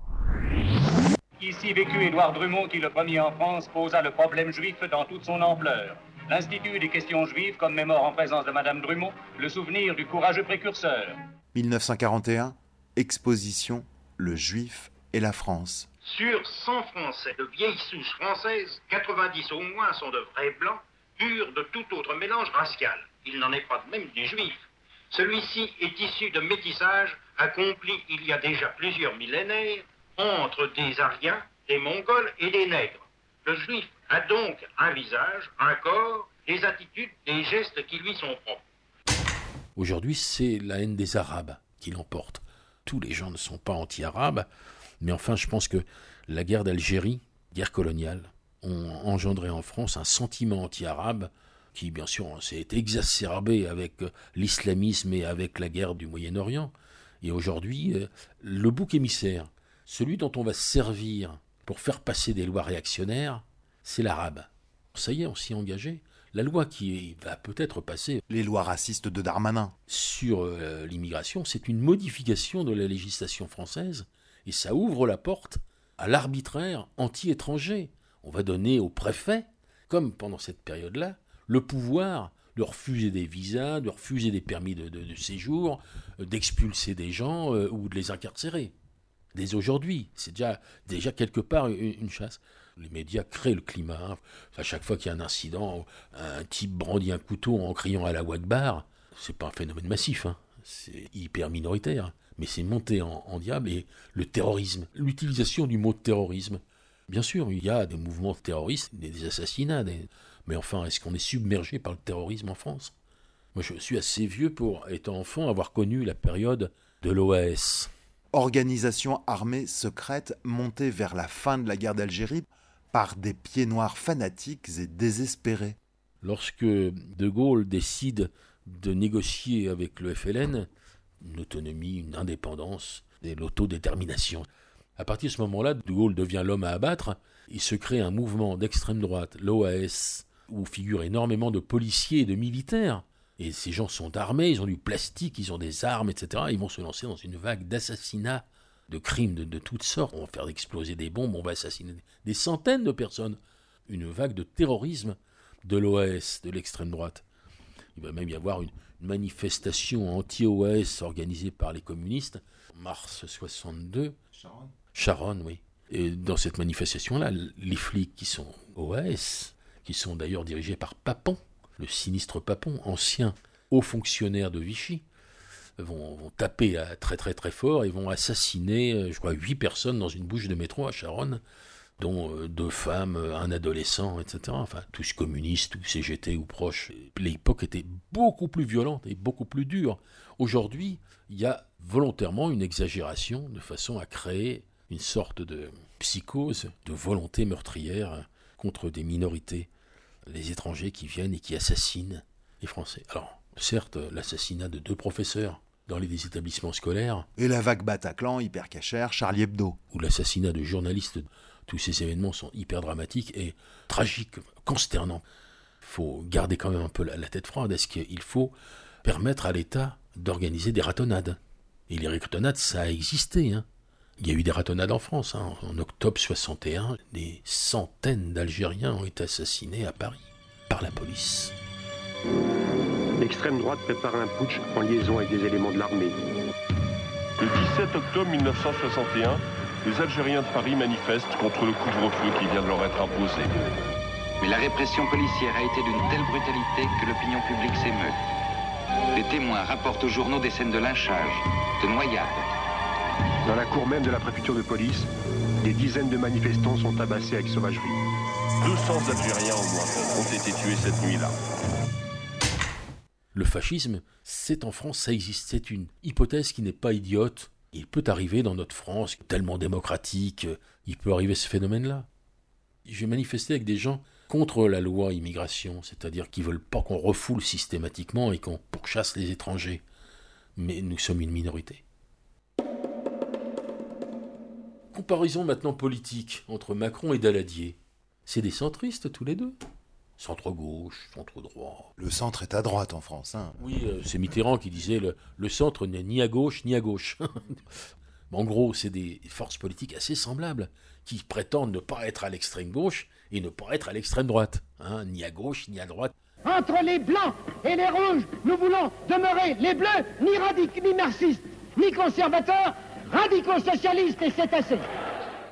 Ici vécut Édouard Drummond qui, le premier en France, posa le problème juif dans toute son ampleur. L'Institut des questions juives commémore en présence de Madame Drummond le souvenir du courageux précurseur. 1941, exposition Le Juif et la France. Sur 100 Français de vieille souche française, 90 au moins sont de vrais blancs, purs de tout autre mélange racial. Il n'en est pas de même des juifs. Celui-ci est issu de métissage accompli il y a déjà plusieurs millénaires entre des Aryens, des Mongols et des nègres. Le juif a donc un visage, un corps, des attitudes, des gestes qui lui sont propres. Aujourd'hui, c'est la haine des Arabes qui l'emporte. Tous les gens ne sont pas anti-arabes, mais enfin, je pense que la guerre d'Algérie, guerre coloniale, ont engendré en France un sentiment anti-arabe qui, bien sûr, s'est exacerbé avec l'islamisme et avec la guerre du Moyen-Orient. Et aujourd'hui, le bouc émissaire, celui dont on va se servir pour faire passer des lois réactionnaires, c'est l'arabe. Ça y est, on s'y est engagé. La loi qui va peut-être passer... Les lois racistes de Darmanin. Sur l'immigration, c'est une modification de la législation française et ça ouvre la porte à l'arbitraire anti-étranger. On va donner au préfet, comme pendant cette période-là, le pouvoir de refuser des visas, de refuser des permis de séjour, d'expulser des gens ou de les incarcérer. Dès aujourd'hui, c'est déjà quelque part une chasse. Les médias créent le climat. À chaque fois qu'il y a un incident, un type brandit un couteau en criant à la Akbar, c'est pas un phénomène massif, c'est hyper minoritaire, mais c'est monté en diable. Et le terrorisme, l'utilisation du mot terrorisme, bien sûr, il y a des mouvements terroristes, des assassinats, mais enfin, est-ce qu'on est submergé par le terrorisme en France ? Moi, je suis assez vieux pour, étant enfant, avoir connu la période de l'OAS. Organisation armée secrète montée vers la fin de la guerre d'Algérie par des pieds noirs fanatiques et désespérés. Lorsque De Gaulle décide de négocier avec le FLN une autonomie, une indépendance et l'autodétermination, à partir de ce moment-là, De Gaulle devient l'homme à abattre. Il se crée un mouvement d'extrême droite, l'OAS, où figurent énormément de policiers et de militaires. Et ces gens sont armés, ils ont du plastique, ils ont des armes, etc. Ils vont se lancer dans une vague d'assassinats, de crimes de toutes sortes. On va faire exploser des bombes, on va assassiner des centaines de personnes. Une vague de terrorisme de l'OAS, de l'extrême droite. Il va même y avoir une manifestation anti-OAS organisée par les communistes, en mars 62. Charonne, oui. Et dans cette manifestation-là, les flics qui sont OAS, qui sont d'ailleurs dirigés par Papon, le sinistre Papon, ancien haut fonctionnaire de Vichy, vont taper très très très fort et vont assassiner, je crois, 8 personnes dans une bouche de métro à Charonne, dont 2 femmes, un adolescent, etc. Enfin, tous communistes, tous CGT ou proches. L'époque était beaucoup plus violente et beaucoup plus dure. Aujourd'hui, il y a volontairement une exagération de façon à créer une sorte de psychose, de volonté meurtrière contre des minorités, les étrangers qui viennent et qui assassinent les Français. Alors, certes, l'assassinat de 2 professeurs dans les établissements scolaires. Et la vague Bataclan, hyper cachère, Charlie Hebdo. Ou l'assassinat de journalistes. Tous ces événements sont hyper dramatiques et tragiques, consternants. Il faut garder quand même un peu la tête froide. Est-ce qu'il faut permettre à l'État d'organiser des ratonnades ? Et les ratonnades, ça a existé. Il y a eu des ratonnades en France. En octobre 61, des centaines d'Algériens ont été assassinés à Paris par la police. L'extrême droite prépare un putsch en liaison avec des éléments de l'armée. Le 17 octobre 1961, les Algériens de Paris manifestent contre le couvre-feu qui vient de leur être imposé. Mais la répression policière a été d'une telle brutalité que l'opinion publique s'émeut. Les témoins rapportent aux journaux des scènes de lynchage, de noyades. Dans la cour même de la préfecture de police, des dizaines de manifestants sont tabassés avec sauvagerie. 200 Algériens au moins ont été tués cette nuit-là. Le fascisme, c'est en France, ça existe. C'est une hypothèse qui n'est pas idiote. Il peut arriver dans notre France, tellement démocratique, il peut arriver ce phénomène-là. J'ai manifesté avec des gens contre la loi immigration, c'est-à-dire qu'ils ne veulent pas qu'on refoule systématiquement et qu'on pourchasse les étrangers. Mais nous sommes une minorité. Comparaison maintenant politique entre Macron et Daladier. C'est des centristes tous les deux. Centre-gauche, centre-droit. Le centre est à droite en France. Oui, c'est Mitterrand qui disait le centre n'est ni à gauche ni à gauche. En gros, c'est des forces politiques assez semblables qui prétendent ne pas être à l'extrême gauche et ne pas être à l'extrême droite. Ni à gauche ni à droite. Entre les blancs et les rouges, nous voulons demeurer les bleus, ni radicaux, ni marxistes, ni conservateurs, radicaux socialistes, et c'est assez.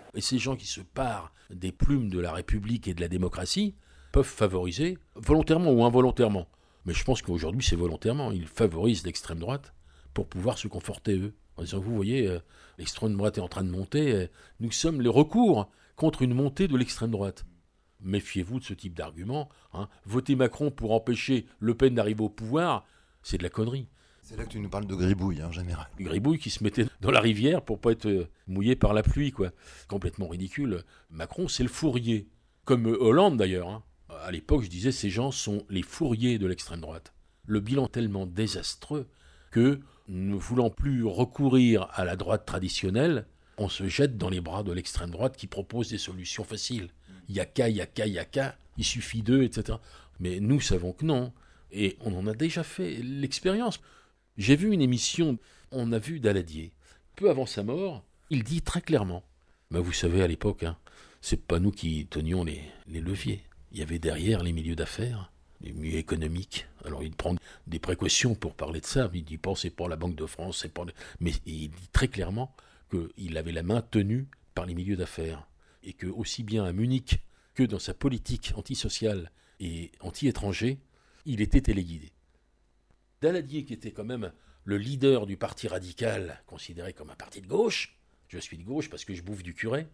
Et ces gens qui se parent des plumes de la République et de la démocratie peuvent favoriser, volontairement ou involontairement, mais je pense qu'aujourd'hui c'est volontairement, ils favorisent l'extrême droite pour pouvoir se conforter eux. En disant, vous voyez, l'extrême droite est en train de monter, nous sommes les recours contre une montée de l'extrême droite. Méfiez-vous de ce type d'argument. Voter Macron pour empêcher Le Pen d'arriver au pouvoir, c'est de la connerie. C'est là que tu nous parles de gribouille, en général. Gribouille qui se mettait dans la rivière pour pas être mouillé par la pluie, quoi. Complètement ridicule. Macron, c'est le Fourier. Comme Hollande, d'ailleurs. À l'époque, je disais, ces gens sont les Fouriers de l'extrême droite. Le bilan tellement désastreux que, ne voulant plus recourir à la droite traditionnelle, on se jette dans les bras de l'extrême droite qui propose des solutions faciles. Yaka, il suffit d'eux, etc. Mais nous savons que non. Et on en a déjà fait l'expérience. J'ai vu une émission, on a vu Daladier. Peu avant sa mort, il dit très clairement, vous savez, à l'époque, c'est pas nous qui tenions les leviers. Il y avait derrière les milieux d'affaires, les milieux économiques. Alors il prend des précautions pour parler de ça. Il dit, c'est pas la Banque de France, c'est pas... Mais il dit très clairement qu'il avait la main tenue par les milieux d'affaires. Et que aussi bien à Munich que dans sa politique antisociale et anti-étranger, il était téléguidé. Daladier, qui était quand même le leader du parti radical, considéré comme un parti de gauche, je suis de gauche parce que je bouffe du curé,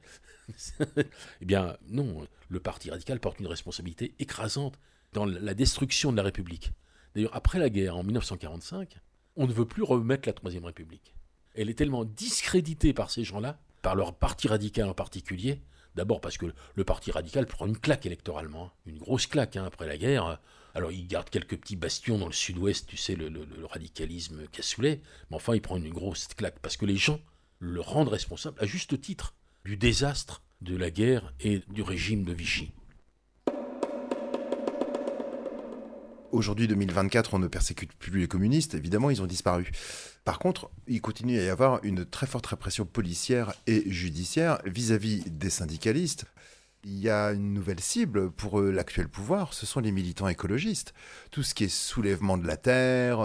eh bien non, le parti radical porte une responsabilité écrasante dans la destruction de la République. D'ailleurs, après la guerre, en 1945, on ne veut plus remettre la Troisième République. Elle est tellement discréditée par ces gens-là, par leur parti radical en particulier, d'abord parce que le parti radical prend une claque électoralement, une grosse claque après la guerre. Alors il garde quelques petits bastions dans le sud-ouest, tu sais, le radicalisme cassoulet, mais enfin il prend une grosse claque, parce que les gens le rendent responsable, à juste titre, du désastre de la guerre et du régime de Vichy. Aujourd'hui, 2024, on ne persécute plus les communistes, évidemment, ils ont disparu. Par contre, il continue à y avoir une très forte répression policière et judiciaire vis-à-vis des syndicalistes. Il y a une nouvelle cible pour l'actuel pouvoir, ce sont les militants écologistes. Tout ce qui est soulèvement de la terre,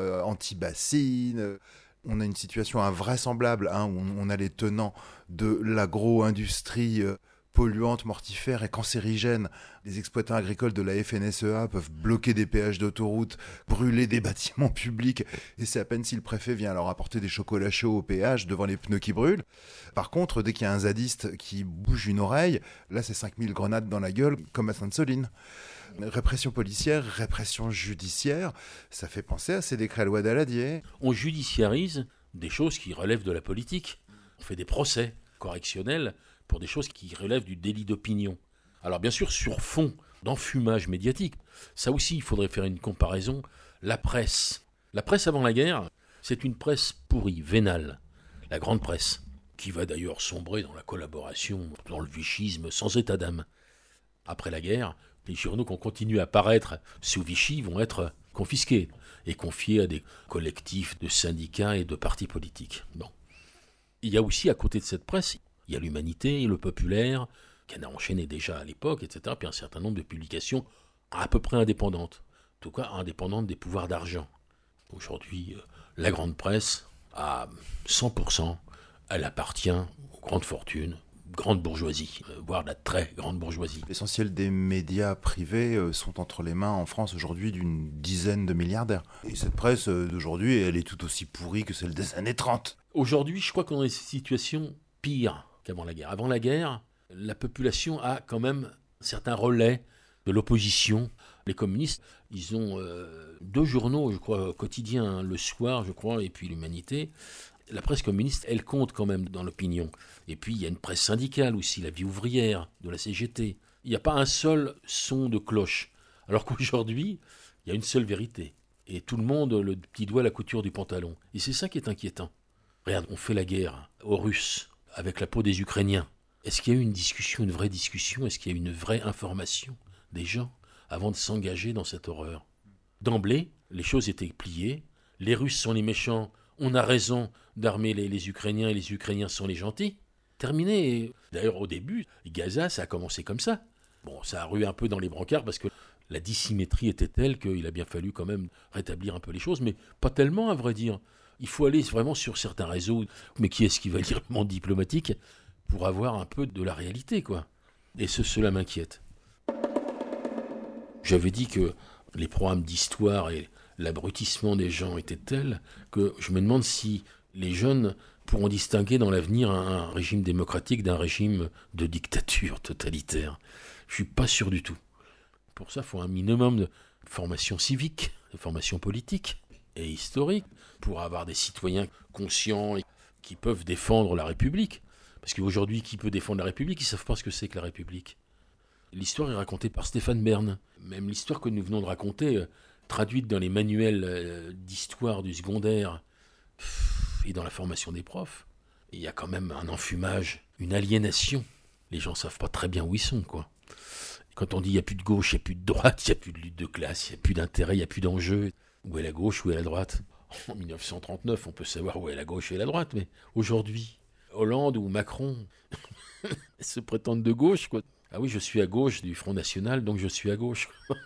anti-bassines. On a une situation invraisemblable, où on a les tenants de l'agro-industrie polluante, mortifère et cancérigène. Les exploitants agricoles de la FNSEA peuvent bloquer des péages d'autoroute, brûler des bâtiments publics, et c'est à peine si le préfet vient leur apporter des chocolats chauds au péage devant les pneus qui brûlent. Par contre, dès qu'il y a un zadiste qui bouge une oreille, là c'est 5000 grenades dans la gueule, comme à Sainte-Soline. Répression policière, répression judiciaire, ça fait penser à ces décrets-lois Daladier. On judiciarise des choses qui relèvent de la politique. On fait des procès correctionnels pour des choses qui relèvent du délit d'opinion. Alors bien sûr, sur fond d'enfumage médiatique, ça aussi, il faudrait faire une comparaison. La presse avant la guerre, c'est une presse pourrie, vénale. La grande presse, qui va d'ailleurs sombrer dans la collaboration, dans le vichisme, sans état d'âme. Après la guerre, les journaux qui ont continué à paraître sous Vichy vont être confisqués et confiés à des collectifs de syndicats et de partis politiques. Bon. Il y a aussi, à côté de cette presse, il y a l'Humanité, le Populaire, qui en a enchaîné déjà à l'époque, etc., puis un certain nombre de publications à peu près indépendantes, en tout cas indépendantes des pouvoirs d'argent. Aujourd'hui, la grande presse, à 100%, elle appartient aux grandes fortunes, grande bourgeoisie, voire la très grande bourgeoisie. L'essentiel des médias privés sont entre les mains en France aujourd'hui d'une dizaine de milliardaires. Et cette presse d'aujourd'hui, elle est tout aussi pourrie que celle des années 30. Aujourd'hui, je crois qu'on est dans une situation pire qu'avant la guerre. Avant la guerre, la population a quand même certains relais de l'opposition. Les communistes, ils ont 2 journaux, je crois, quotidiens, le soir, je crois, et puis l'Humanité. La presse communiste, elle compte quand même dans l'opinion. Et puis, il y a une presse syndicale aussi, la Vie ouvrière, de la CGT. Il n'y a pas un seul son de cloche. Alors qu'aujourd'hui, il y a une seule vérité. Et tout le monde, le petit doigt à la couture du pantalon. Et c'est ça qui est inquiétant. Regarde, on fait la guerre aux Russes avec la peau des Ukrainiens. Est-ce qu'il y a eu une discussion, une vraie discussion? Est-ce qu'il y a eu une vraie information des gens avant de s'engager dans cette horreur? D'emblée, les choses étaient pliées. Les Russes sont les méchants. On a raison d'armer les Ukrainiens et les Ukrainiens sont les gentils. Terminé. D'ailleurs, au début, Gaza, ça a commencé comme ça. Bon, ça a rué un peu dans les brancards parce que la dissymétrie était telle qu'il a bien fallu quand même rétablir un peu les choses, mais pas tellement, à vrai dire. Il faut aller vraiment sur certains réseaux. Mais qui est-ce qui va lire le monde diplomatique? pour avoir un peu de la réalité, quoi. Et cela m'inquiète. J'avais dit que les programmes d'histoire et l'abrutissement des gens étaient tels que je me demande si les jeunes pourront distinguer dans l'avenir un régime démocratique d'un régime de dictature totalitaire. Je suis pas sûr du tout. Pour ça, il faut un minimum de formation civique, de formation politique et historique, pour avoir des citoyens conscients et qui peuvent défendre la République. Parce qu'aujourd'hui, qui peut défendre la République? Ils ne savent pas ce que c'est que la République. L'histoire est racontée par Stéphane Bern. Même l'histoire que nous venons de raconter, traduite dans les manuels d'histoire du secondaire et dans la formation des profs, il y a quand même un enfumage, une aliénation. Les gens ne savent pas très bien où ils sont, quoi. Quand on dit il n'y a plus de gauche, il n'y a plus de droite, il n'y a plus de lutte de classe, il n'y a plus d'intérêt, il n'y a plus d'enjeu, où est la gauche, où est la droite? En 1939, on peut savoir où est la gauche et la droite, mais aujourd'hui, Hollande ou Macron se prétendent de gauche, quoi. Ah oui, je suis à gauche du Front National, donc je suis à gauche.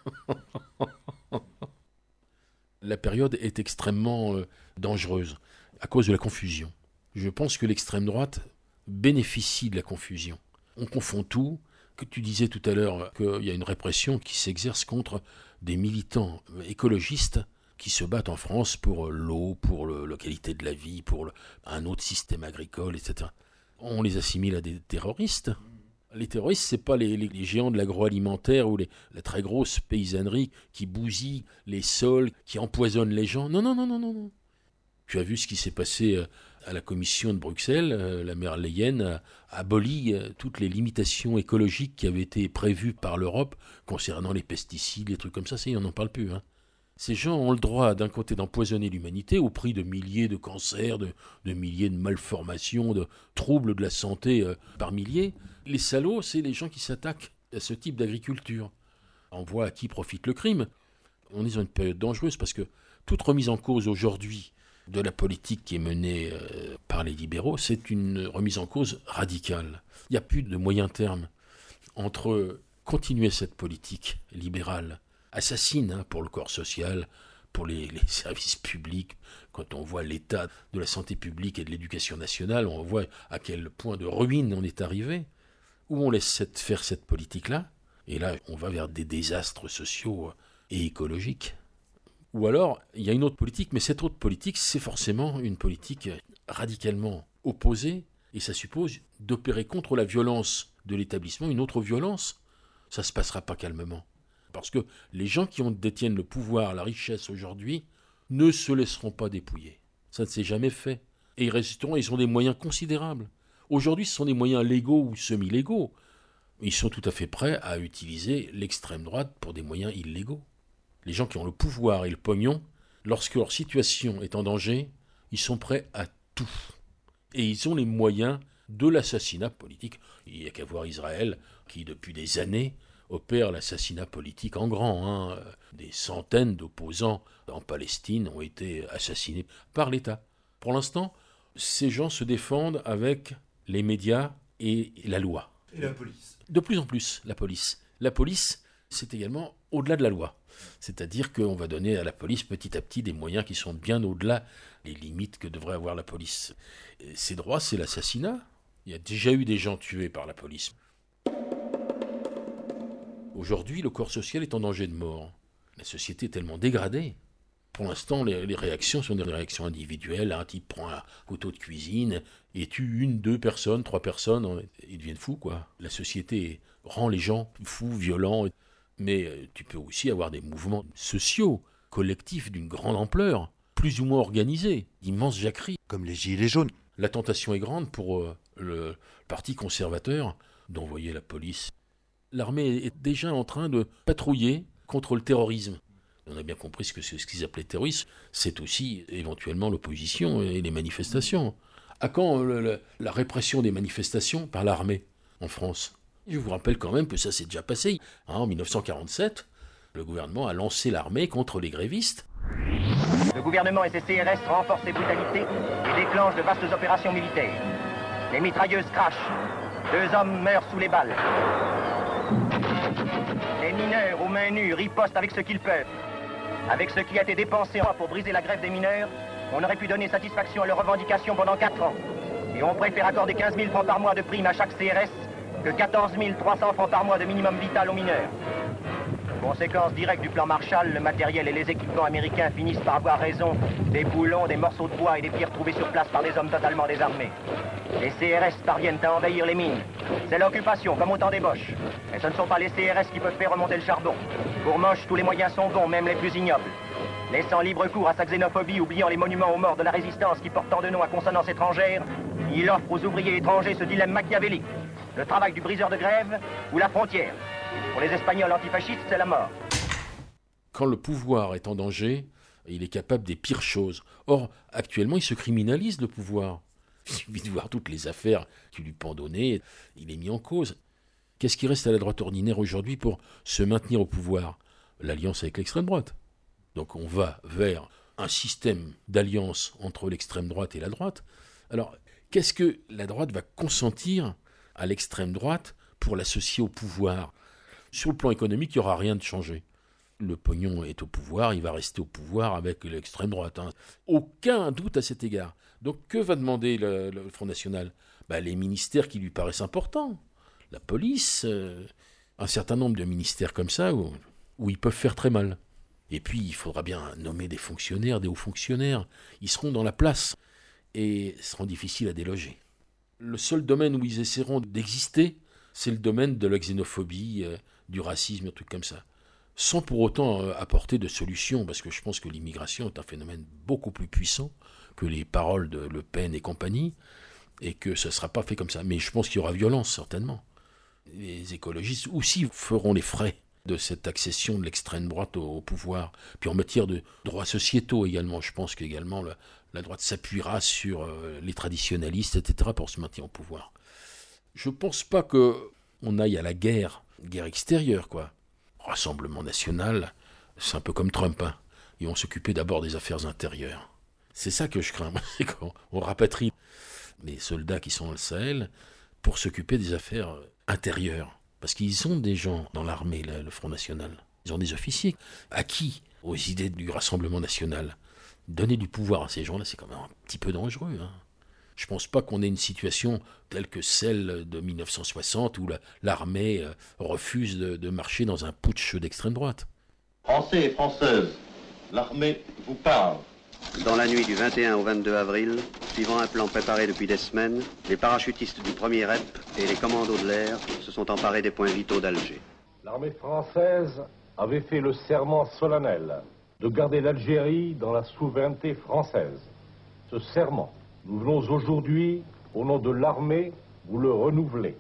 La période est extrêmement dangereuse à cause de la confusion. Je pense que l'extrême droite bénéficie de la confusion. On confond tout. Que tu disais tout à l'heure qu'il y a une répression qui s'exerce contre des militants écologistes qui se battent en France pour l'eau, pour la qualité de la vie, pour un autre système agricole, etc. On les assimile à des terroristes. Les terroristes, c'est pas les géants de l'agroalimentaire ou la très grosse paysannerie qui bousille les sols, qui empoisonne les gens. Non, non, non, non, non. Tu as vu ce qui s'est passé à la commission de Bruxelles. La maire Leyen a aboli toutes les limitations écologiques qui avaient été prévues par l'Europe concernant les pesticides, les trucs comme ça. On n'en parle plus, hein. Ces gens ont le droit, d'un côté, d'empoisonner l'humanité au prix de milliers de cancers, de milliers de malformations, de troubles de la santé par milliers. Les salauds, c'est les gens qui s'attaquent à ce type d'agriculture. On voit à qui profite le crime. On est dans une période dangereuse parce que toute remise en cause aujourd'hui de la politique qui est menée par les libéraux, c'est une remise en cause radicale. Il n'y a plus de moyen terme entre continuer cette politique libérale, assassine pour le corps social, pour les services publics. Quand on voit l'état de la santé publique et de l'éducation nationale, on voit à quel point de ruine on est arrivé. Où on laisse faire cette politique-là, et là on va vers des désastres sociaux et écologiques. Ou alors, il y a une autre politique, mais cette autre politique, c'est forcément une politique radicalement opposée, et ça suppose d'opérer contre la violence de l'établissement, une autre violence. Ça ne se passera pas calmement. Parce que les gens qui détiennent le pouvoir, la richesse aujourd'hui, ne se laisseront pas dépouiller. Ça ne s'est jamais fait. Et ils ont des moyens considérables. Aujourd'hui, ce sont des moyens légaux ou semi-légaux. Ils sont tout à fait prêts à utiliser l'extrême droite pour des moyens illégaux. Les gens qui ont le pouvoir et le pognon, lorsque leur situation est en danger, ils sont prêts à tout. Et ils ont les moyens de l'assassinat politique. Il n'y a qu'à voir Israël, qui depuis des années opère l'assassinat politique en grand. Des centaines d'opposants en Palestine ont été assassinés par l'État. Pour l'instant, ces gens se défendent avec les médias et la loi. Et la police. De plus en plus, la police. La police, c'est également au-delà de la loi. C'est-à-dire qu'on va donner à la police petit à petit des moyens qui sont bien au-delà des limites que devrait avoir la police. Et ces droits, c'est l'assassinat. Il y a déjà eu des gens tués par la police. Aujourd'hui, le corps social est en danger de mort. La société est tellement dégradée. Pour l'instant, les réactions sont des réactions individuelles. Un type prend un couteau de cuisine et tue 1, 2 personnes, 3 personnes. Ils deviennent fous, quoi. La société rend les gens fous, violents. Mais tu peux aussi avoir des mouvements sociaux, collectifs d'une grande ampleur, plus ou moins organisés, d'immenses jacqueries. Comme les Gilets jaunes. La tentation est grande pour le parti conservateur d'envoyer la police. L'armée est déjà en train de patrouiller contre le terrorisme. On a bien compris ce qu'ils appelaient terrorisme. C'est aussi éventuellement l'opposition et les manifestations. À quand la répression des manifestations par l'armée en France ? Je vous rappelle quand même que ça s'est déjà passé. En 1947, le gouvernement a lancé l'armée contre les grévistes. Le gouvernement et ses CRS renforcent ses brutalités et déclenchent de vastes opérations militaires. Les mitrailleuses crachent. 2 hommes meurent sous les balles. Les mineurs aux mains nues ripostent avec ce qu'ils peuvent. Avec ce qui a été dépensé pour briser la grève des mineurs, on aurait pu donner satisfaction à leurs revendications pendant 4 ans. Et on préfère accorder 15 000 francs par mois de prime à chaque CRS que 14 300 francs par mois de minimum vital aux mineurs. Conséquence directe du plan Marshall, le matériel et les équipements américains finissent par avoir raison des boulons, des morceaux de bois et des pierres trouvés sur place par des hommes totalement désarmés. Les CRS parviennent à envahir les mines. C'est l'occupation, comme au temps des Boches. Et ce ne sont pas les CRS qui peuvent faire remonter le charbon. Pour Moche, tous les moyens sont bons, même les plus ignobles. Laissant libre cours à sa xénophobie, oubliant les monuments aux morts de la résistance qui portent tant de noms à consonance étrangère, il offre aux ouvriers étrangers ce dilemme machiavélique. Le travail du briseur de grève ou la frontière. Pour les Espagnols antifascistes, c'est la mort. Quand le pouvoir est en danger, il est capable des pires choses. Or, actuellement, il se criminalise, le pouvoir. Il suffit de voir toutes les affaires qui lui pendonnaient, il est mis en cause. Qu'est-ce qui reste à la droite ordinaire aujourd'hui pour se maintenir au pouvoir ? L'alliance avec l'extrême droite. Donc on va vers un système d'alliance entre l'extrême droite et la droite. Alors, qu'est-ce que la droite va consentir à l'extrême droite pour l'associer au pouvoir ? Sur le plan économique, il n'y aura rien de changé. Le pognon est au pouvoir, il va rester au pouvoir avec l'extrême droite. Aucun doute à cet égard. Donc que va demander le Front National ? Les ministères qui lui paraissent importants. La police, un certain nombre de ministères comme ça où ils peuvent faire très mal. Et puis il faudra bien nommer des fonctionnaires, des hauts fonctionnaires. Ils seront dans la place et seront difficiles à déloger. Le seul domaine où ils essaieront d'exister, c'est le domaine de la xénophobie, du racisme, un truc comme ça. Sans pour autant apporter de solutions, parce que je pense que l'immigration est un phénomène beaucoup plus puissant que les paroles de Le Pen et compagnie, et que ce ne sera pas fait comme ça. Mais je pense qu'il y aura violence, certainement. Les écologistes aussi feront les frais de cette accession de l'extrême droite au pouvoir. Puis en matière de droits sociétaux également, je pense qu'également la droite s'appuiera sur les traditionalistes, etc., pour se maintenir au pouvoir. Je ne pense pas qu'on aille à la guerre extérieure, quoi. Rassemblement national, c'est un peu comme Trump, hein. Ils vont s'occuper d'abord des affaires intérieures. C'est ça que je crains, c'est qu'on rapatrie les soldats qui sont dans le Sahel pour s'occuper des affaires intérieures. Parce qu'ils ont des gens dans l'armée, le Front National. Ils ont des officiers acquis aux idées du Rassemblement National. Donner du pouvoir à ces gens-là, c'est quand même un petit peu dangereux, hein. Je ne pense pas qu'on ait une situation telle que celle de 1960 où l'armée refuse de marcher dans un putsch d'extrême droite. Français et Françaises, l'armée vous parle. Dans la nuit du 21 au 22 avril, suivant un plan préparé depuis des semaines, les parachutistes du 1er REP et les commandos de l'air se sont emparés des points vitaux d'Alger. L'armée française avait fait le serment solennel de garder l'Algérie dans la souveraineté française. Ce serment, nous venons aujourd'hui, au nom de l'armée, vous le renouveler.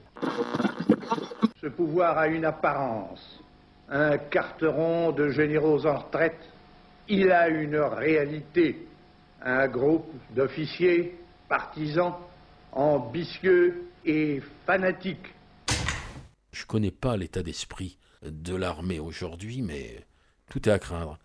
Ce pouvoir a une apparence, un carteron de généraux en retraite. Il a une réalité, un groupe d'officiers, partisans, ambitieux et fanatiques. Je ne connais pas l'état d'esprit de l'armée aujourd'hui, mais tout est à craindre.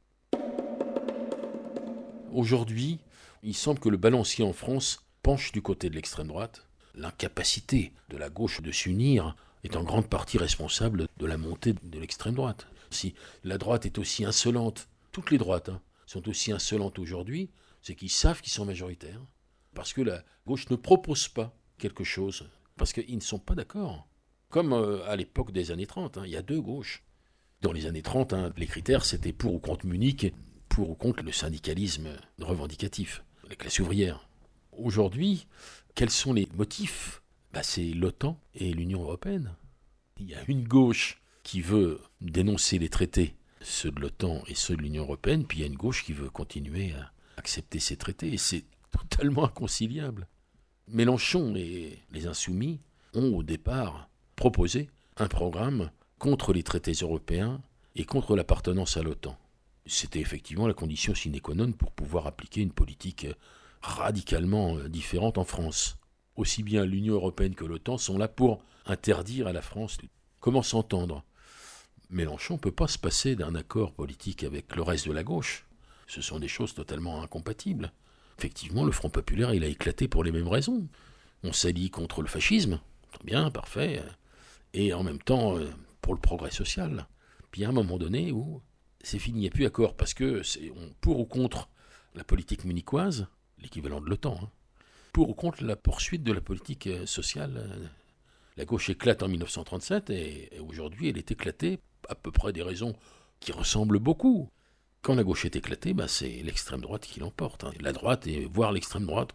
Aujourd'hui, il semble que le balancier en France penche du côté de l'extrême droite. L'incapacité de la gauche de s'unir est en grande partie responsable de la montée de l'extrême droite. Si la droite est aussi insolente, toutes les droites sont aussi insolentes aujourd'hui, c'est qu'ils savent qu'ils sont majoritaires. Parce que la gauche ne propose pas quelque chose. Parce qu'ils ne sont pas d'accord. Comme à l'époque des années 30, il y a deux gauches. Dans les années 30, les critères, c'était pour ou contre Munich, pour ou contre le syndicalisme revendicatif, la classe ouvrière. Aujourd'hui, quels sont les motifs ? C'est l'OTAN et l'Union européenne. Il y a une gauche qui veut dénoncer les traités, ceux de l'OTAN et ceux de l'Union européenne, puis il y a une gauche qui veut continuer à accepter ces traités, et c'est totalement inconciliable. Mélenchon et les Insoumis ont au départ proposé un programme contre les traités européens et contre l'appartenance à l'OTAN. C'était effectivement la condition sine qua non pour pouvoir appliquer une politique radicalement différente en France. Aussi bien l'Union européenne que l'OTAN sont là pour interdire à la France comment s'entendre. Mélenchon ne peut pas se passer d'un accord politique avec le reste de la gauche. Ce sont des choses totalement incompatibles. Effectivement, le Front populaire, il a éclaté pour les mêmes raisons. On s'allie contre le fascisme, très bien, parfait, et en même temps pour le progrès social. Puis à un moment donné où c'est fini, il n'y a plus accord, parce que c'est pour ou contre la politique munichoise, l'équivalent de l'OTAN, pour ou contre la poursuite de la politique sociale. La gauche éclate en 1937 et aujourd'hui elle est éclatée à peu près des raisons qui ressemblent beaucoup. Quand la gauche est éclatée, c'est l'extrême droite qui l'emporte. La droite et voire l'extrême droite.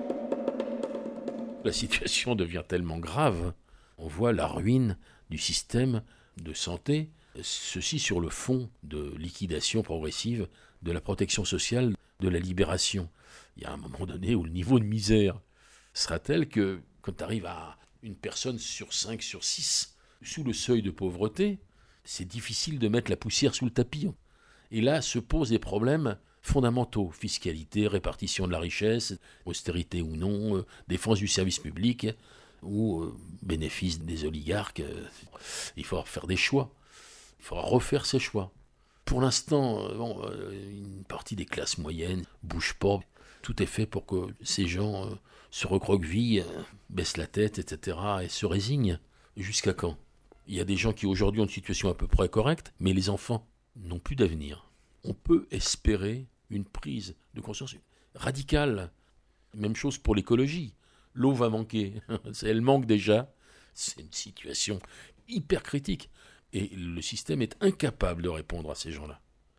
La situation devient tellement grave, on voit la ruine du système de santé, ceci sur le fond de liquidation progressive de la protection sociale, de la libération. Il y a un moment donné où le niveau de misère sera tel que quand tu arrives à une personne sur 5, sur 6, sous le seuil de pauvreté, c'est difficile de mettre la poussière sous le tapis. Et là se posent des problèmes fondamentaux, fiscalité, répartition de la richesse, austérité ou non, défense du service public ou bénéfice des oligarques. Il faut faire des choix, il faut refaire ses choix. Pour l'instant, une partie des classes moyennes bouge pas. Tout est fait pour que ces gens se recroquevillent, baissent la tête, etc. et se résignent. Jusqu'à quand ? Il y a des gens qui aujourd'hui ont une situation à peu près correcte, mais les enfants n'ont plus d'avenir. On peut espérer une prise de conscience radicale. Même chose pour l'écologie. L'eau va manquer. Elle manque déjà. C'est une situation hyper critique. Et le système est incapable de répondre à ces gens-là.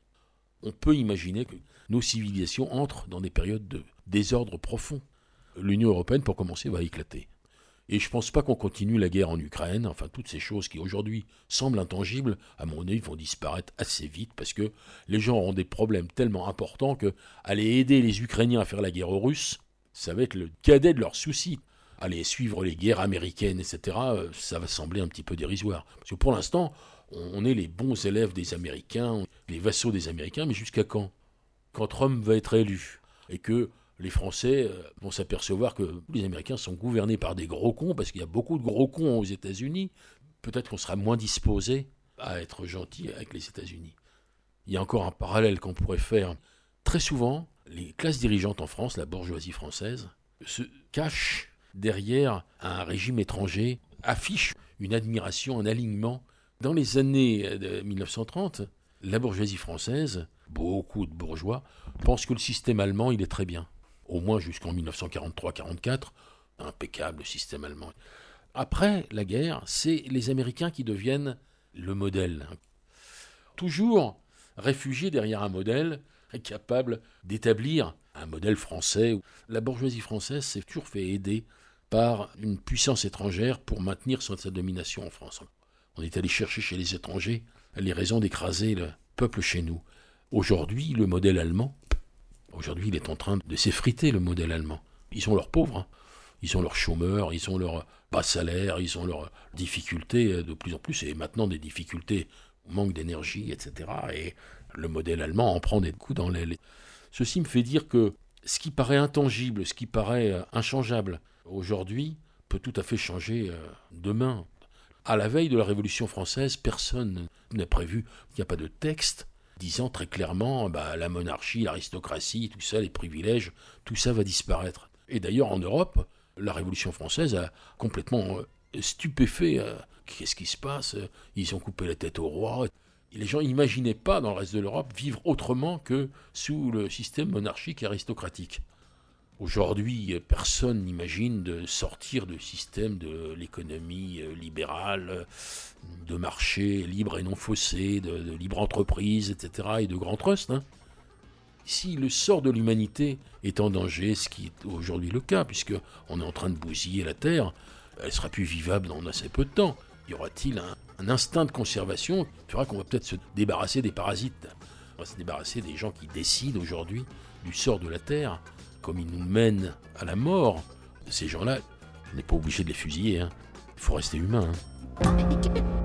On peut imaginer que nos civilisations entrent dans des périodes de désordre profond. L'Union européenne, pour commencer, va éclater. Et je ne pense pas qu'on continue la guerre en Ukraine. Enfin, toutes ces choses qui aujourd'hui semblent intangibles, à mon avis, vont disparaître assez vite parce que les gens auront des problèmes tellement importants que aller aider les Ukrainiens à faire la guerre aux Russes, ça va être le cadet de leurs soucis. Aller suivre les guerres américaines, etc., ça va sembler un petit peu dérisoire. Parce que pour l'instant, on est les bons élèves des Américains, les vassaux des Américains, mais jusqu'à quand ? Quand Trump va être élu et que les Français vont s'apercevoir que les Américains sont gouvernés par des gros cons, parce qu'il y a beaucoup de gros cons aux États-Unis, peut-être qu'on sera moins disposé à être gentil avec les États-Unis. Il y a encore un parallèle qu'on pourrait faire. Très souvent, les classes dirigeantes en France, la bourgeoisie française, se cachent derrière un régime étranger, affichent une admiration, un alignement. Dans les années 1930, la bourgeoisie française, beaucoup de bourgeois, pensent que le système allemand, il est très bien. Au moins jusqu'en 1943-44, impeccable système allemand. Après la guerre, c'est les Américains qui deviennent le modèle. Toujours réfugiés derrière un modèle capable d'établir un modèle français. La bourgeoisie française s'est toujours fait aider par une puissance étrangère pour maintenir sa domination en France. On est allé chercher chez les étrangers les raisons d'écraser le peuple chez nous. Aujourd'hui, le modèle allemand, il est en train de s'effriter, le modèle allemand. Ils ont leurs pauvres, ils ont leurs chômeurs, ils ont leurs bas salaires, ils ont leurs difficultés de plus en plus, et maintenant des difficultés, manque d'énergie, etc. Et le modèle allemand en prend des coups dans l'aile. Ceci me fait dire que ce qui paraît intangible, ce qui paraît inchangeable, aujourd'hui, peut tout à fait changer demain. À la veille de la Révolution française, personne n'a prévu, il n'y a pas de texte disant très clairement la monarchie, l'aristocratie, tout ça, les privilèges, tout ça va disparaître. Et d'ailleurs, en Europe, la Révolution française a complètement stupéfait. Qu'est-ce qui se passe ? Ils ont coupé la tête au roi. Et les gens n'imaginaient pas, dans le reste de l'Europe, vivre autrement que sous le système monarchique et aristocratique. Aujourd'hui, personne n'imagine de sortir du système de l'économie libérale, de marché libre et non faussé, de libre entreprise, etc., et de grands trusts. Si le sort de l'humanité est en danger, ce qui est aujourd'hui le cas, puisqu'on est en train de bousiller la Terre, elle sera plus vivable dans assez peu de temps. Y aura-t-il un instinct de conservation qui fera qu'on va peut-être se débarrasser des parasites. On va se débarrasser des gens qui décident aujourd'hui du sort de la Terre. Comme ils nous mènent à la mort, ces gens-là, on n'est pas obligé de les fusiller. Il faut rester humain.